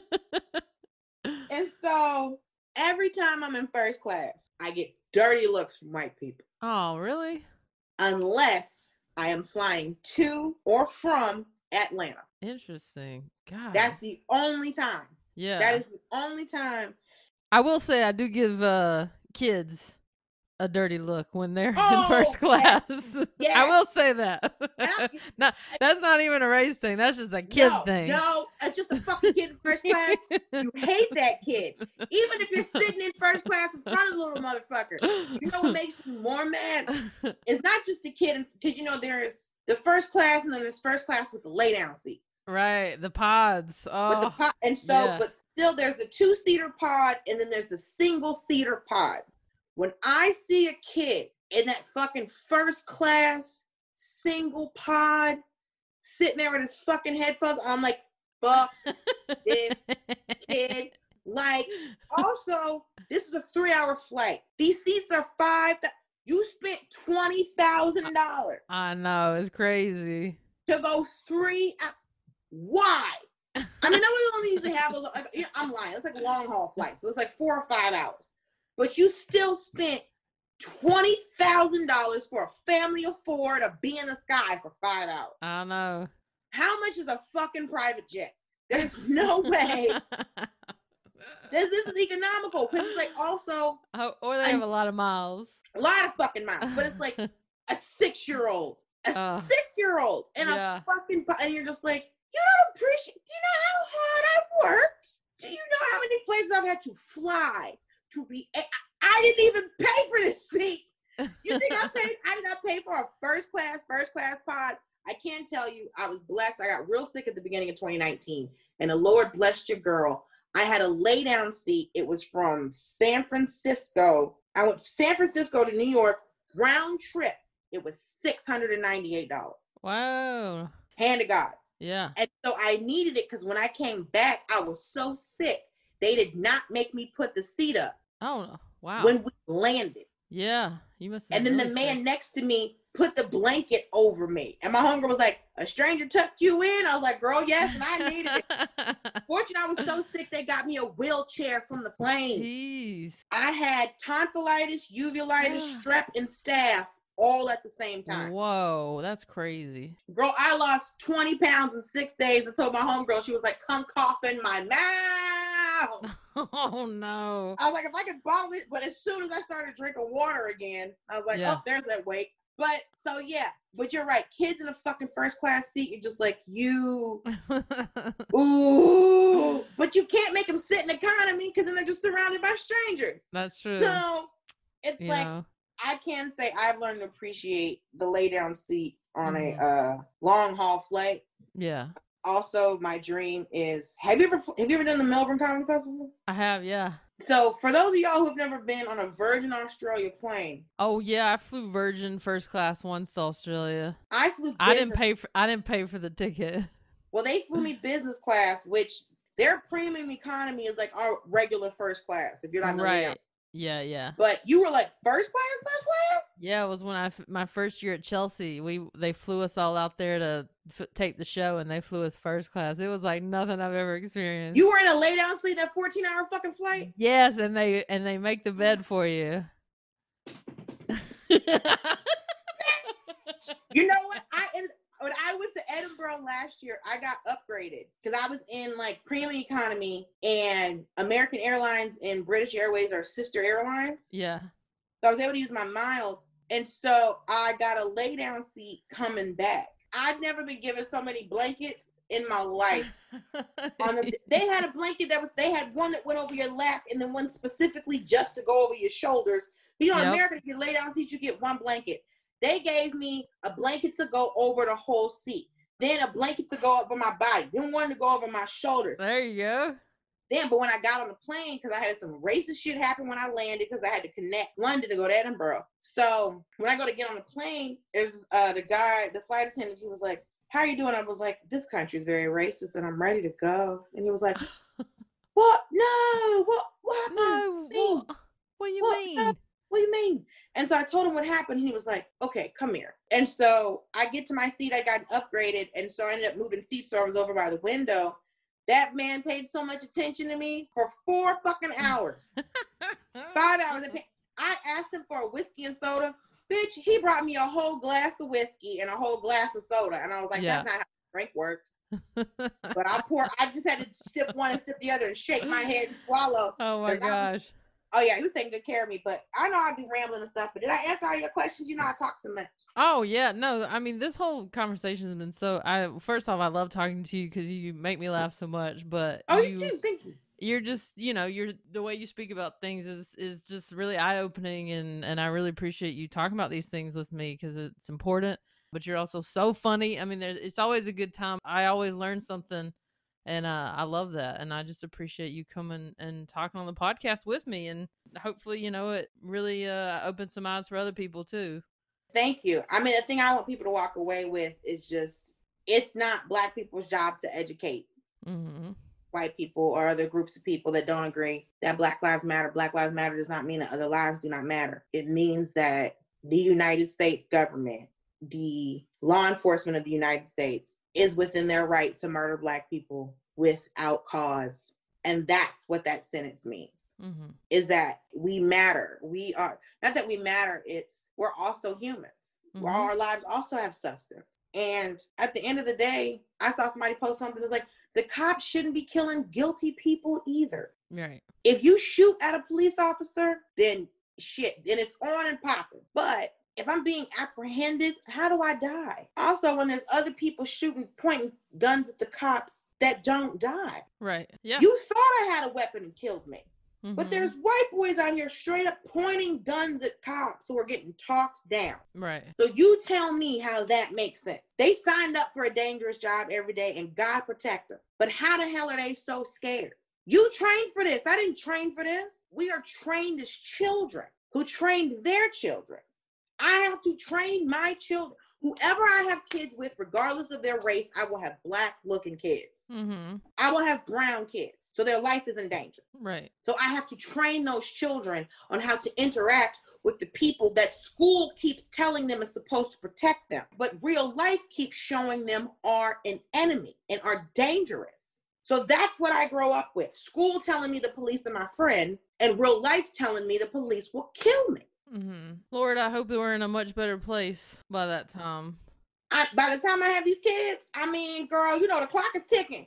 And so every time I'm in first class, I get dirty looks from white people. Oh, really? Unless I am flying to or from Atlanta. Interesting. God. That's the only time. Yeah. That is the only time. I will say I do give uh, kids a dirty look when they're oh, in first class. Yes, yes. I will say that. not, that's not even a race thing. That's just a kid no, thing. No, it's just a fucking kid in first class. You hate that kid. Even if you're sitting in first class in front of the little motherfucker. You know what makes me more mad? It's not just the kid, because you know there's the first class and then there's first class with the lay down seats. Right, the pods. Oh, with the pod, and so, yeah. But still there's the two-seater pod and then there's the single-seater pod. When I see a kid in that fucking first class single pod sitting there with his fucking headphones, I'm like, fuck this kid. Like, also, this is a three-hour flight. These seats are five. Th- you spent twenty thousand dollars. I know, it's crazy. To go three. Uh, why? I mean, that would only usually have. Like, you know, I'm lying. It's like a long haul flight, so it's like four or five hours. But you still spent twenty thousand dollars for a family of four to be in the sky for five hours. I know. How much is a fucking private jet? There's no way. this, this is economical. Because it's like also. Oh, or they have I, a lot of miles. A lot of fucking miles. But it's like a six-year-old. A uh, six-year-old. And yeah. a fucking. And you're just like, you don't appreciate. Do you know how hard I worked? Do you know how many places I've had to fly? To be, I didn't even pay for this seat. You think I paid? I did not pay for a first class, first class pod. I can tell you, I was blessed. I got real sick at the beginning of twenty nineteen, and the Lord blessed your girl. I had a lay down seat. It was from San Francisco. I went from San Francisco to New York, round trip. It was six hundred ninety-eight dollars. Wow. Hand to God. Yeah. And so I needed it because when I came back, I was so sick. They did not make me put the seat up. Oh, wow. When we landed. Yeah. You must have And then really the man sick. next to me put the blanket over me. And my homegirl was like, a stranger tucked you in? I was like, girl, yes, and I needed it. Fortunately, I was so sick, they got me a wheelchair from the plane. Jeez. I had tonsillitis, uveitis, strep, and staph all at the same time. Whoa, that's crazy. Girl, I lost twenty pounds in six days. I told my homegirl, she was like, come cough in my mouth. Oh, no. I was like, if I could bottle it, but as soon as I started drinking water again, I was like, yeah. oh, there's that weight. But, so yeah, but you're right. Kids in a fucking first class seat, you're just like, you, ooh. But you can't make them sit in economy because then they're just surrounded by strangers. That's true. So, it's you like, know. I can say I've learned to appreciate the lay down seat on mm-hmm. a uh, long haul flight. Yeah. Also, my dream is, have you ever have you ever done the Melbourne Comedy Festival? I have, yeah. So, for those of y'all who've never been on a Virgin Australia plane. Oh yeah, I flew Virgin first class once to Australia. I flew business. I didn't pay for I didn't pay for the ticket. Well, they flew me business class, which their premium economy is like our regular first class, if you're not right. Out. Yeah, yeah. But you were like first class, first class? Yeah, it was when I my first year at Chelsea. We they flew us all out there to f- tape the show, and they flew us first class. It was like nothing I've ever experienced. You were in a lay down sleep that fourteen hour fucking flight? Yes, and they and they make the bed for you. You know what? I when I was to Edinburgh last year, I got upgraded because I was in like premium economy, and American Airlines and British Airways are sister airlines. Yeah. So I was able to use my miles. And so I got a lay down seat coming back. I'd never been given so many blankets in my life. On the, they had a blanket that was, they had one that went over your lap and then one specifically just to go over your shoulders. But, you know, yep. In America, you lay down seats, you get one blanket. They gave me a blanket to go over the whole seat. Then a blanket to go over my body. Then one to go over my shoulders. There you go. Then, but when I got on the plane, because I had some racist shit happen when I landed, because I had to connect London to go to Edinburgh. So when I go to get on the plane, there's uh, the guy, the flight attendant, he was like, how are you doing? I was like, this country is very racist and I'm ready to go. And he was like, what? No, what? What happened? No, what? What do you what? mean? No. What do you mean? And so I told him what happened. And he was like, okay, come here. And so I get to my seat. I got upgraded. And so I ended up moving seats. So I was over by the window. That man paid so much attention to me for four fucking hours. Five hours. I asked him for a whiskey and soda. Bitch, he brought me a whole glass of whiskey and a whole glass of soda. And I was like, yeah. That's not how drink works. But I pour, I just had to sip one and sip the other and shake my head and swallow. Oh my gosh. Was, oh yeah, he was taking good care of me. But I know I'd be rambling and stuff. But did I answer all your questions? You know, I talk so much. Oh yeah, no, I mean, this whole conversation has been so, I, first off, I love talking to you because you make me laugh so much. But oh, you, you too. Thank you. You're just, you know, you're the way you speak about things is is just really eye-opening, and and I really appreciate you talking about these things with me because it's important. But you're also so funny. I mean, there, it's always a good time. I always learn something, and uh, I love that. And I just appreciate you coming and talking on the podcast with me. And hopefully, you know, it really uh, opens some eyes for other people too. Thank you. I mean, the thing I want people to walk away with is just, it's not Black people's job to educate. Mm-hmm. White people or other groups of people that don't agree that Black Lives Matter. Black Lives Matter does not mean that other lives do not matter. It means that the United States government, the law enforcement of the United States, is within their right to murder Black people without cause. And that's what that sentence means, mm-hmm. is that we matter. We are, not that we matter, it's we're also humans. Mm-hmm. Our lives also have substance. And at the end of the day, I saw somebody post something that's like, the cops shouldn't be killing guilty people either. Right. If you shoot at a police officer, then shit, then it's on and popping. But if I'm being apprehended, how do I die? Also, when there's other people shooting, pointing guns at the cops that don't die. Right. Yeah. You thought I had a weapon and killed me. Mm-hmm. But there's white boys out here straight up pointing guns at cops who are getting talked down. Right. So you tell me how that makes sense. They signed up for a dangerous job every day and God protect them. But how the hell are they so scared? You trained for this. I didn't train for this. We are trained as children who trained their children. I have to train my children. Whoever I have kids with, regardless of their race, I will have Black looking kids. Mm-hmm. I will have brown kids. So their life is in danger. Right. So I have to train those children on how to interact with the people that school keeps telling them is supposed to protect them. But real life keeps showing them are an enemy and are dangerous. So that's what I grow up with. School telling me the police are my friend, and real life telling me the police will kill me. Mm-hmm. Lord, I hope we're in a much better place by that time. I, by the time I have these kids, I mean, girl, you know, the clock is ticking.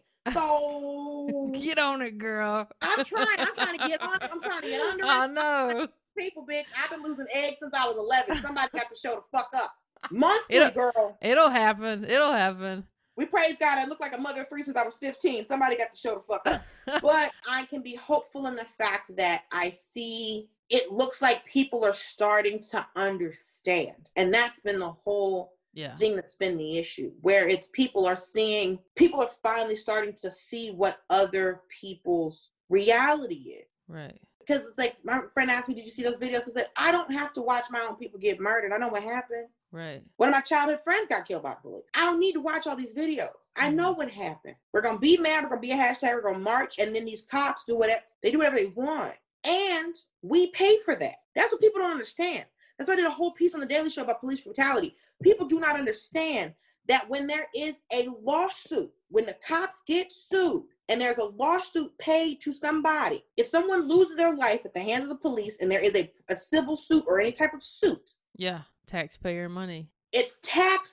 So get on it, girl. I'm trying. I'm trying to get on. I'm trying to get under it. I know. People, bitch, I've been losing eggs since I was eleven. Somebody got to show the fuck up. Monthly, it'll, girl. It'll happen. It'll happen. We praise God. I look like a mother of three since I was fifteen. Somebody got to show the fuck up. But I can be hopeful in the fact that I see it looks like people are starting to understand. And that's been the whole yeah. thing that's been the issue, where it's people are seeing, people are finally starting to see what other people's reality is. Right. Because it's like, my friend asked me, did you see those videos? I said, I don't have to watch my own people get murdered. I know what happened. Right. One of my childhood friends got killed by police. I don't need to watch all these videos. I know what happened. We're going to be mad. We're going to be a hashtag. We're going to march. And then these cops do whatever. They do whatever they want. And we pay for that. That's what people don't understand. That's why I did a whole piece on the Daily Show about police brutality. People do not understand that when there is a lawsuit, when the cops get sued, and there's a lawsuit paid to somebody, if someone loses their life at the hands of the police and there is a, a civil suit or any type of suit. Yeah, taxpayer money. It's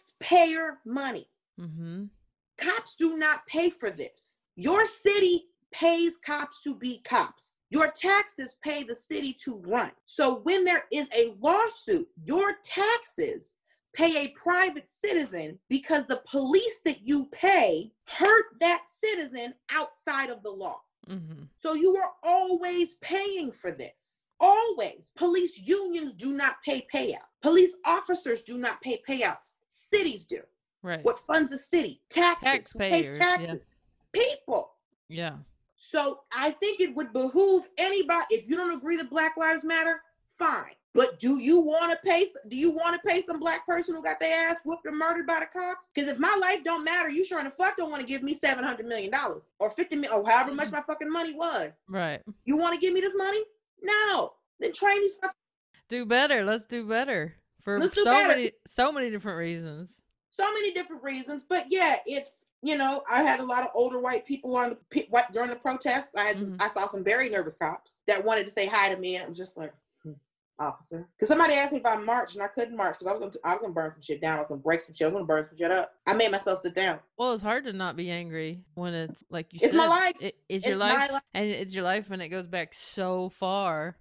taxpayer money. Mm-hmm. Cops do not pay for this. Your city pays cops to be cops. Your taxes pay the city to run. So when there is a lawsuit, your taxes pay a private citizen because the police that you pay hurt that citizen outside of the law. Mm-hmm. So you are always paying for this. Always. Police unions do not pay payout. Police officers do not pay payouts. Cities do. Right. What funds a city? Taxes. Taxpayers. Who pays taxes? Yeah. People. Yeah. So I think it would behoove anybody, if you don't agree that Black Lives Matter, fine. But do you want to pay, do you want to pay some black person who got their ass whooped or murdered by the cops? Because if my life don't matter, you sure in the fuck don't want to give me seven hundred million dollars or fifty million or however much my fucking money was. Right. You want to give me this money? No. Then train these fucking. Do better. Let's do better. For Let's do so better. many, so many different reasons. So many different reasons. But yeah, it's, you know, I had a lot of older white people on the during the protests. I had, mm-hmm. I saw some very nervous cops that wanted to say hi to me, and it was just like, hmm, officer. Because somebody asked me if I marched, and I couldn't march because I was going to, I was going to burn some shit down. I was going to break some shit. I was going to burn some shit up. I made myself sit down. Well, it's hard to not be angry when it's like you it's said. My life. It, it's, it's your life. life, life, and it's your life, and it goes back so far.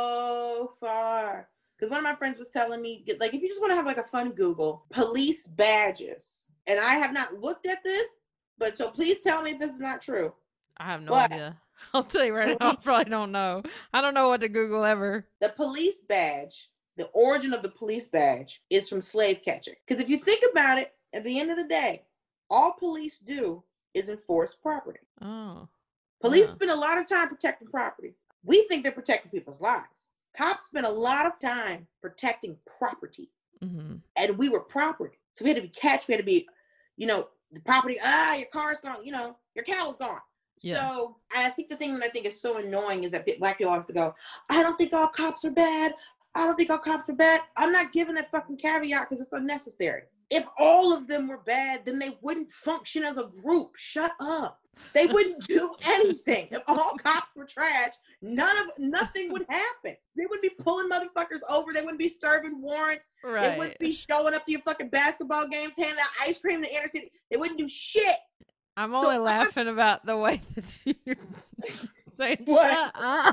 So far. Because one of my friends was telling me, like, if you just want to have like a fun Google, police badges. And I have not looked at this, but so please tell me if this is not true. I have no but, idea. I'll tell you right now, I probably don't know. I don't know what to Google ever. The police badge, the origin of the police badge is from slave catching. Because if you think about it, at the end of the day, all police do is enforce property. Oh. Police yeah. spend a lot of time protecting property. We think they're protecting people's lives. Cops spend a lot of time protecting property. Mm-hmm. And we were property. So we had to be catch. We had to be, you know, the property, ah, your car's gone, you know, your cattle's gone. Yeah. So I think the thing that I think is so annoying is that black people have to go, I don't think all cops are bad. I don't think all cops are bad. I'm not giving that fucking caveat because it's unnecessary. If all of them were bad, then they wouldn't function as a group. Shut up. They wouldn't do anything. If all cops were trash, none of nothing would happen. They wouldn't be pulling motherfuckers over. They wouldn't be serving warrants. Right. They wouldn't be showing up to your fucking basketball games, handing out ice cream in the inner city. They wouldn't do shit. I'm only so, laughing I, about the way that you're saying what? Shut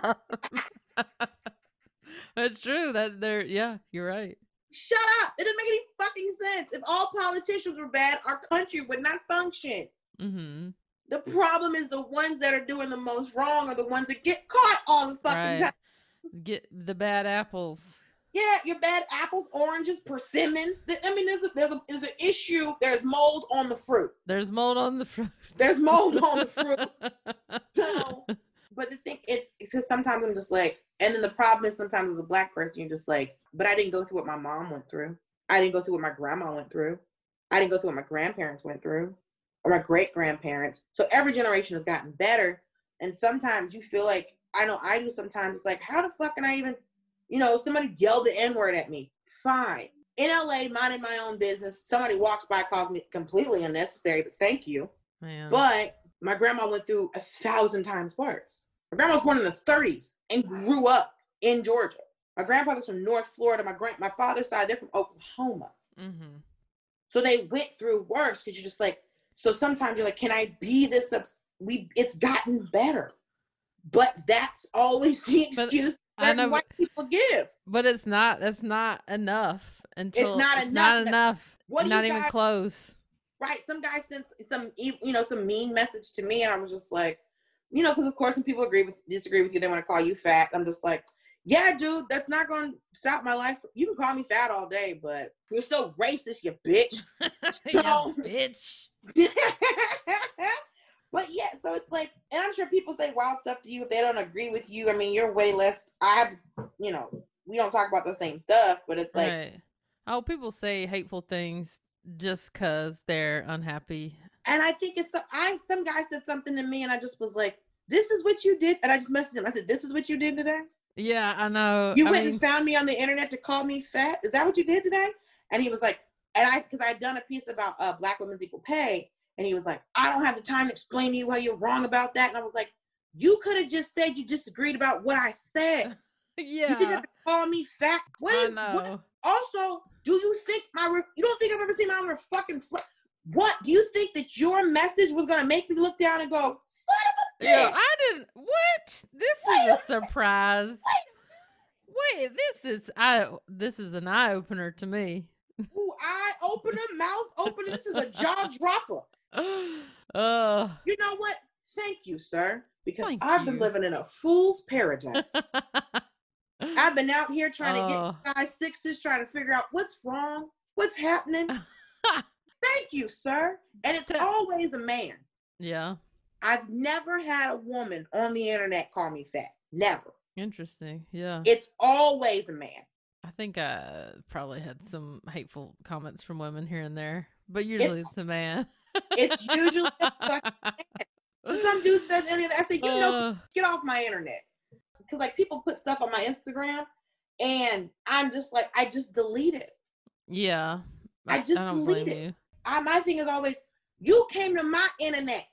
up. That's true. That they're yeah, you're right. Shut up. It doesn't make any fucking sense. If all politicians were bad, our country would not function. Mm-hmm. The problem is the ones that are doing the most wrong are the ones that get caught all the fucking right. time. Get the bad apples. Yeah, your bad apples, oranges, persimmons. I mean, there's a, there's, a, there's an issue. There's mold on the fruit. There's mold on the fruit. There's mold on the fruit. So, but the thing, it's because sometimes I'm just like, and then the problem is sometimes as a black person, you're just like, but I didn't go through what my mom went through. I didn't go through what my grandma went through. I didn't go through what my grandparents went through. Or my great-grandparents. So every generation has gotten better. And sometimes you feel like, I know I do sometimes, it's like, how the fuck can I even, you know, somebody yelled the N-word at me. Fine. In L A, minding my own business, somebody walks by, calls me completely unnecessary, but thank you. Man. But my grandma went through a thousand times worse. My grandma was born in the thirties and grew up in Georgia. My grandfather's from North Florida. My grand, my father's side, they're from Oklahoma. Mm-hmm. So they went through worse because you're just like, so sometimes you're like, can I be this? We It's gotten better. But that's always the excuse that white people give. But it's not, that's not enough. Until it's not it's enough. Not enough. What not even guys, close. Right. Some guy sent some, you know, some mean message to me. And I was just like, you know, because of course when people agree with, disagree with you, they want to call you fat. I'm just like, yeah, dude, that's not going to stop my life. You can call me fat all day, but you're still racist, you bitch. Yeah, so, bitch. But yeah, so it's like, and I'm sure people say wild stuff to you if they don't agree with you. I mean, you're way less, I have, you know, we don't talk about the same stuff, but it's like. Right. Oh, people say hateful things just because they're unhappy. And I think it's, I, some guy said something to me and I just was like, this is what you did. And I just messaged him. I said, this is what you did today? Yeah, I know. You I went mean, and found me on the internet to call me fat? Is that what you did today? And he was like, and I, because I had done a piece about uh, Black women's equal pay. And he was like, I don't have the time to explain to you how you're wrong about that. And I was like, you could have just said you disagreed about what I said. Yeah. You didn't have to call me fat. What I is, know. What, also, do you think my, re- you don't think I've ever seen my own fucking, fl- what? Do you think that your message was going to make me look down and go, son of a Yeah, I didn't. What? This is a surprise. Wait, this is I. This is an eye opener to me. Ooh, eye opener, mouth opener. This is a jaw dropper. Uh, You know what? Thank you, sir, because Thank I've you. been living in a fool's paradise. I've been out here trying Oh. to get size sixes, trying to figure out what's wrong, what's happening. Thank you, sir. And it's always a man. Yeah. I've never had a woman on the internet call me fat. Never. Interesting. Yeah. It's always a man. I think I probably had some hateful comments from women here and there, but usually it's, it's a man. It's usually a fucking man. Some dude said, I said, you know, uh, get off my internet. Because like people put stuff on my Instagram and I'm just like, I just delete it. Yeah. I, I just I delete it. I, my thing is always, you came to my internet.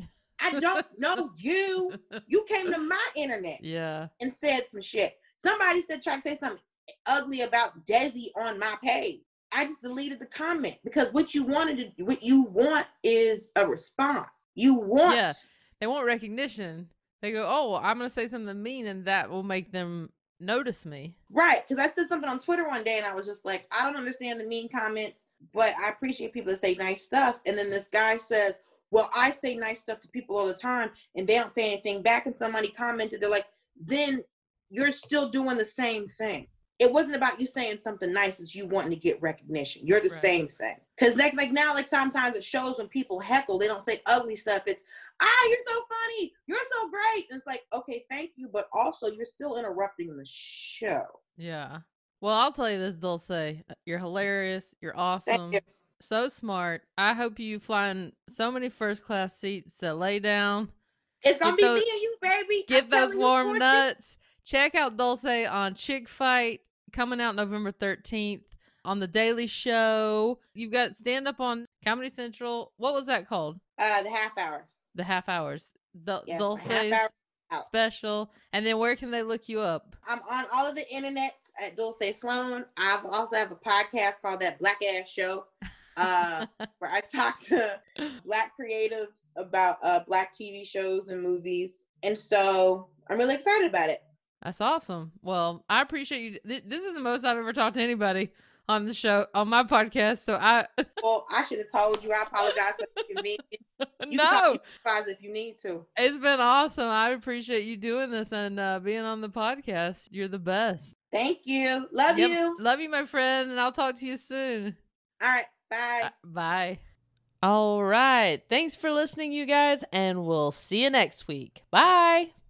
I don't know you. You came to my internet. Yeah. And said some shit. Somebody said, try to say something ugly about Desi on my page. I just deleted the comment because what you wanted to, what you want is a response. You want. Yeah. They want recognition. They go, oh, I'm going to say something mean and that will make them notice me. Right. Because I said something on Twitter one day and I was just like, I don't understand the mean comments, but I appreciate people that say nice stuff. And then this guy says, well, I say nice stuff to people all the time and they don't say anything back. And somebody commented, they're like, then you're still doing the same thing. It wasn't about you saying something nice, it's you wanting to get recognition. You're the right. same thing. Because like, like now, like sometimes it shows when people heckle, they don't say ugly stuff. It's, ah, you're so funny. You're so great. And it's like, okay, thank you. But also you're still interrupting the show. Yeah. Well, I'll tell you this, Dulce. You're hilarious. You're awesome. You. So smart. I hope you fly in so many first class seats to lay down. It's going to be those, me and you, baby. Get I'm those warm nuts. Check out Dulce on Chick Fight. Coming out November thirteenth on The Daily Show. You've got stand up on Comedy Central. What was that called? Uh, the half hours. The half hours. The yes, Dulce's special. And then where can they look you up? I'm on all of the internets at Dulce Sloan. I also have a podcast called That Black Ass Show, uh, where I talk to Black creatives about uh, Black T V shows and movies. And so I'm really excited about it. That's awesome. Well, I appreciate you. This is the most I've ever talked to anybody on the show, on my podcast. So I. Well, I should have told you. I apologize for the inconvenience. You no. Can if you need to. It's been awesome. I appreciate you doing this and uh, being on the podcast. You're the best. Thank you. Love yep. you. Love you, my friend. And I'll talk to you soon. All right. Bye. Uh, bye. All right. Thanks for listening, you guys. And we'll see you next week. Bye.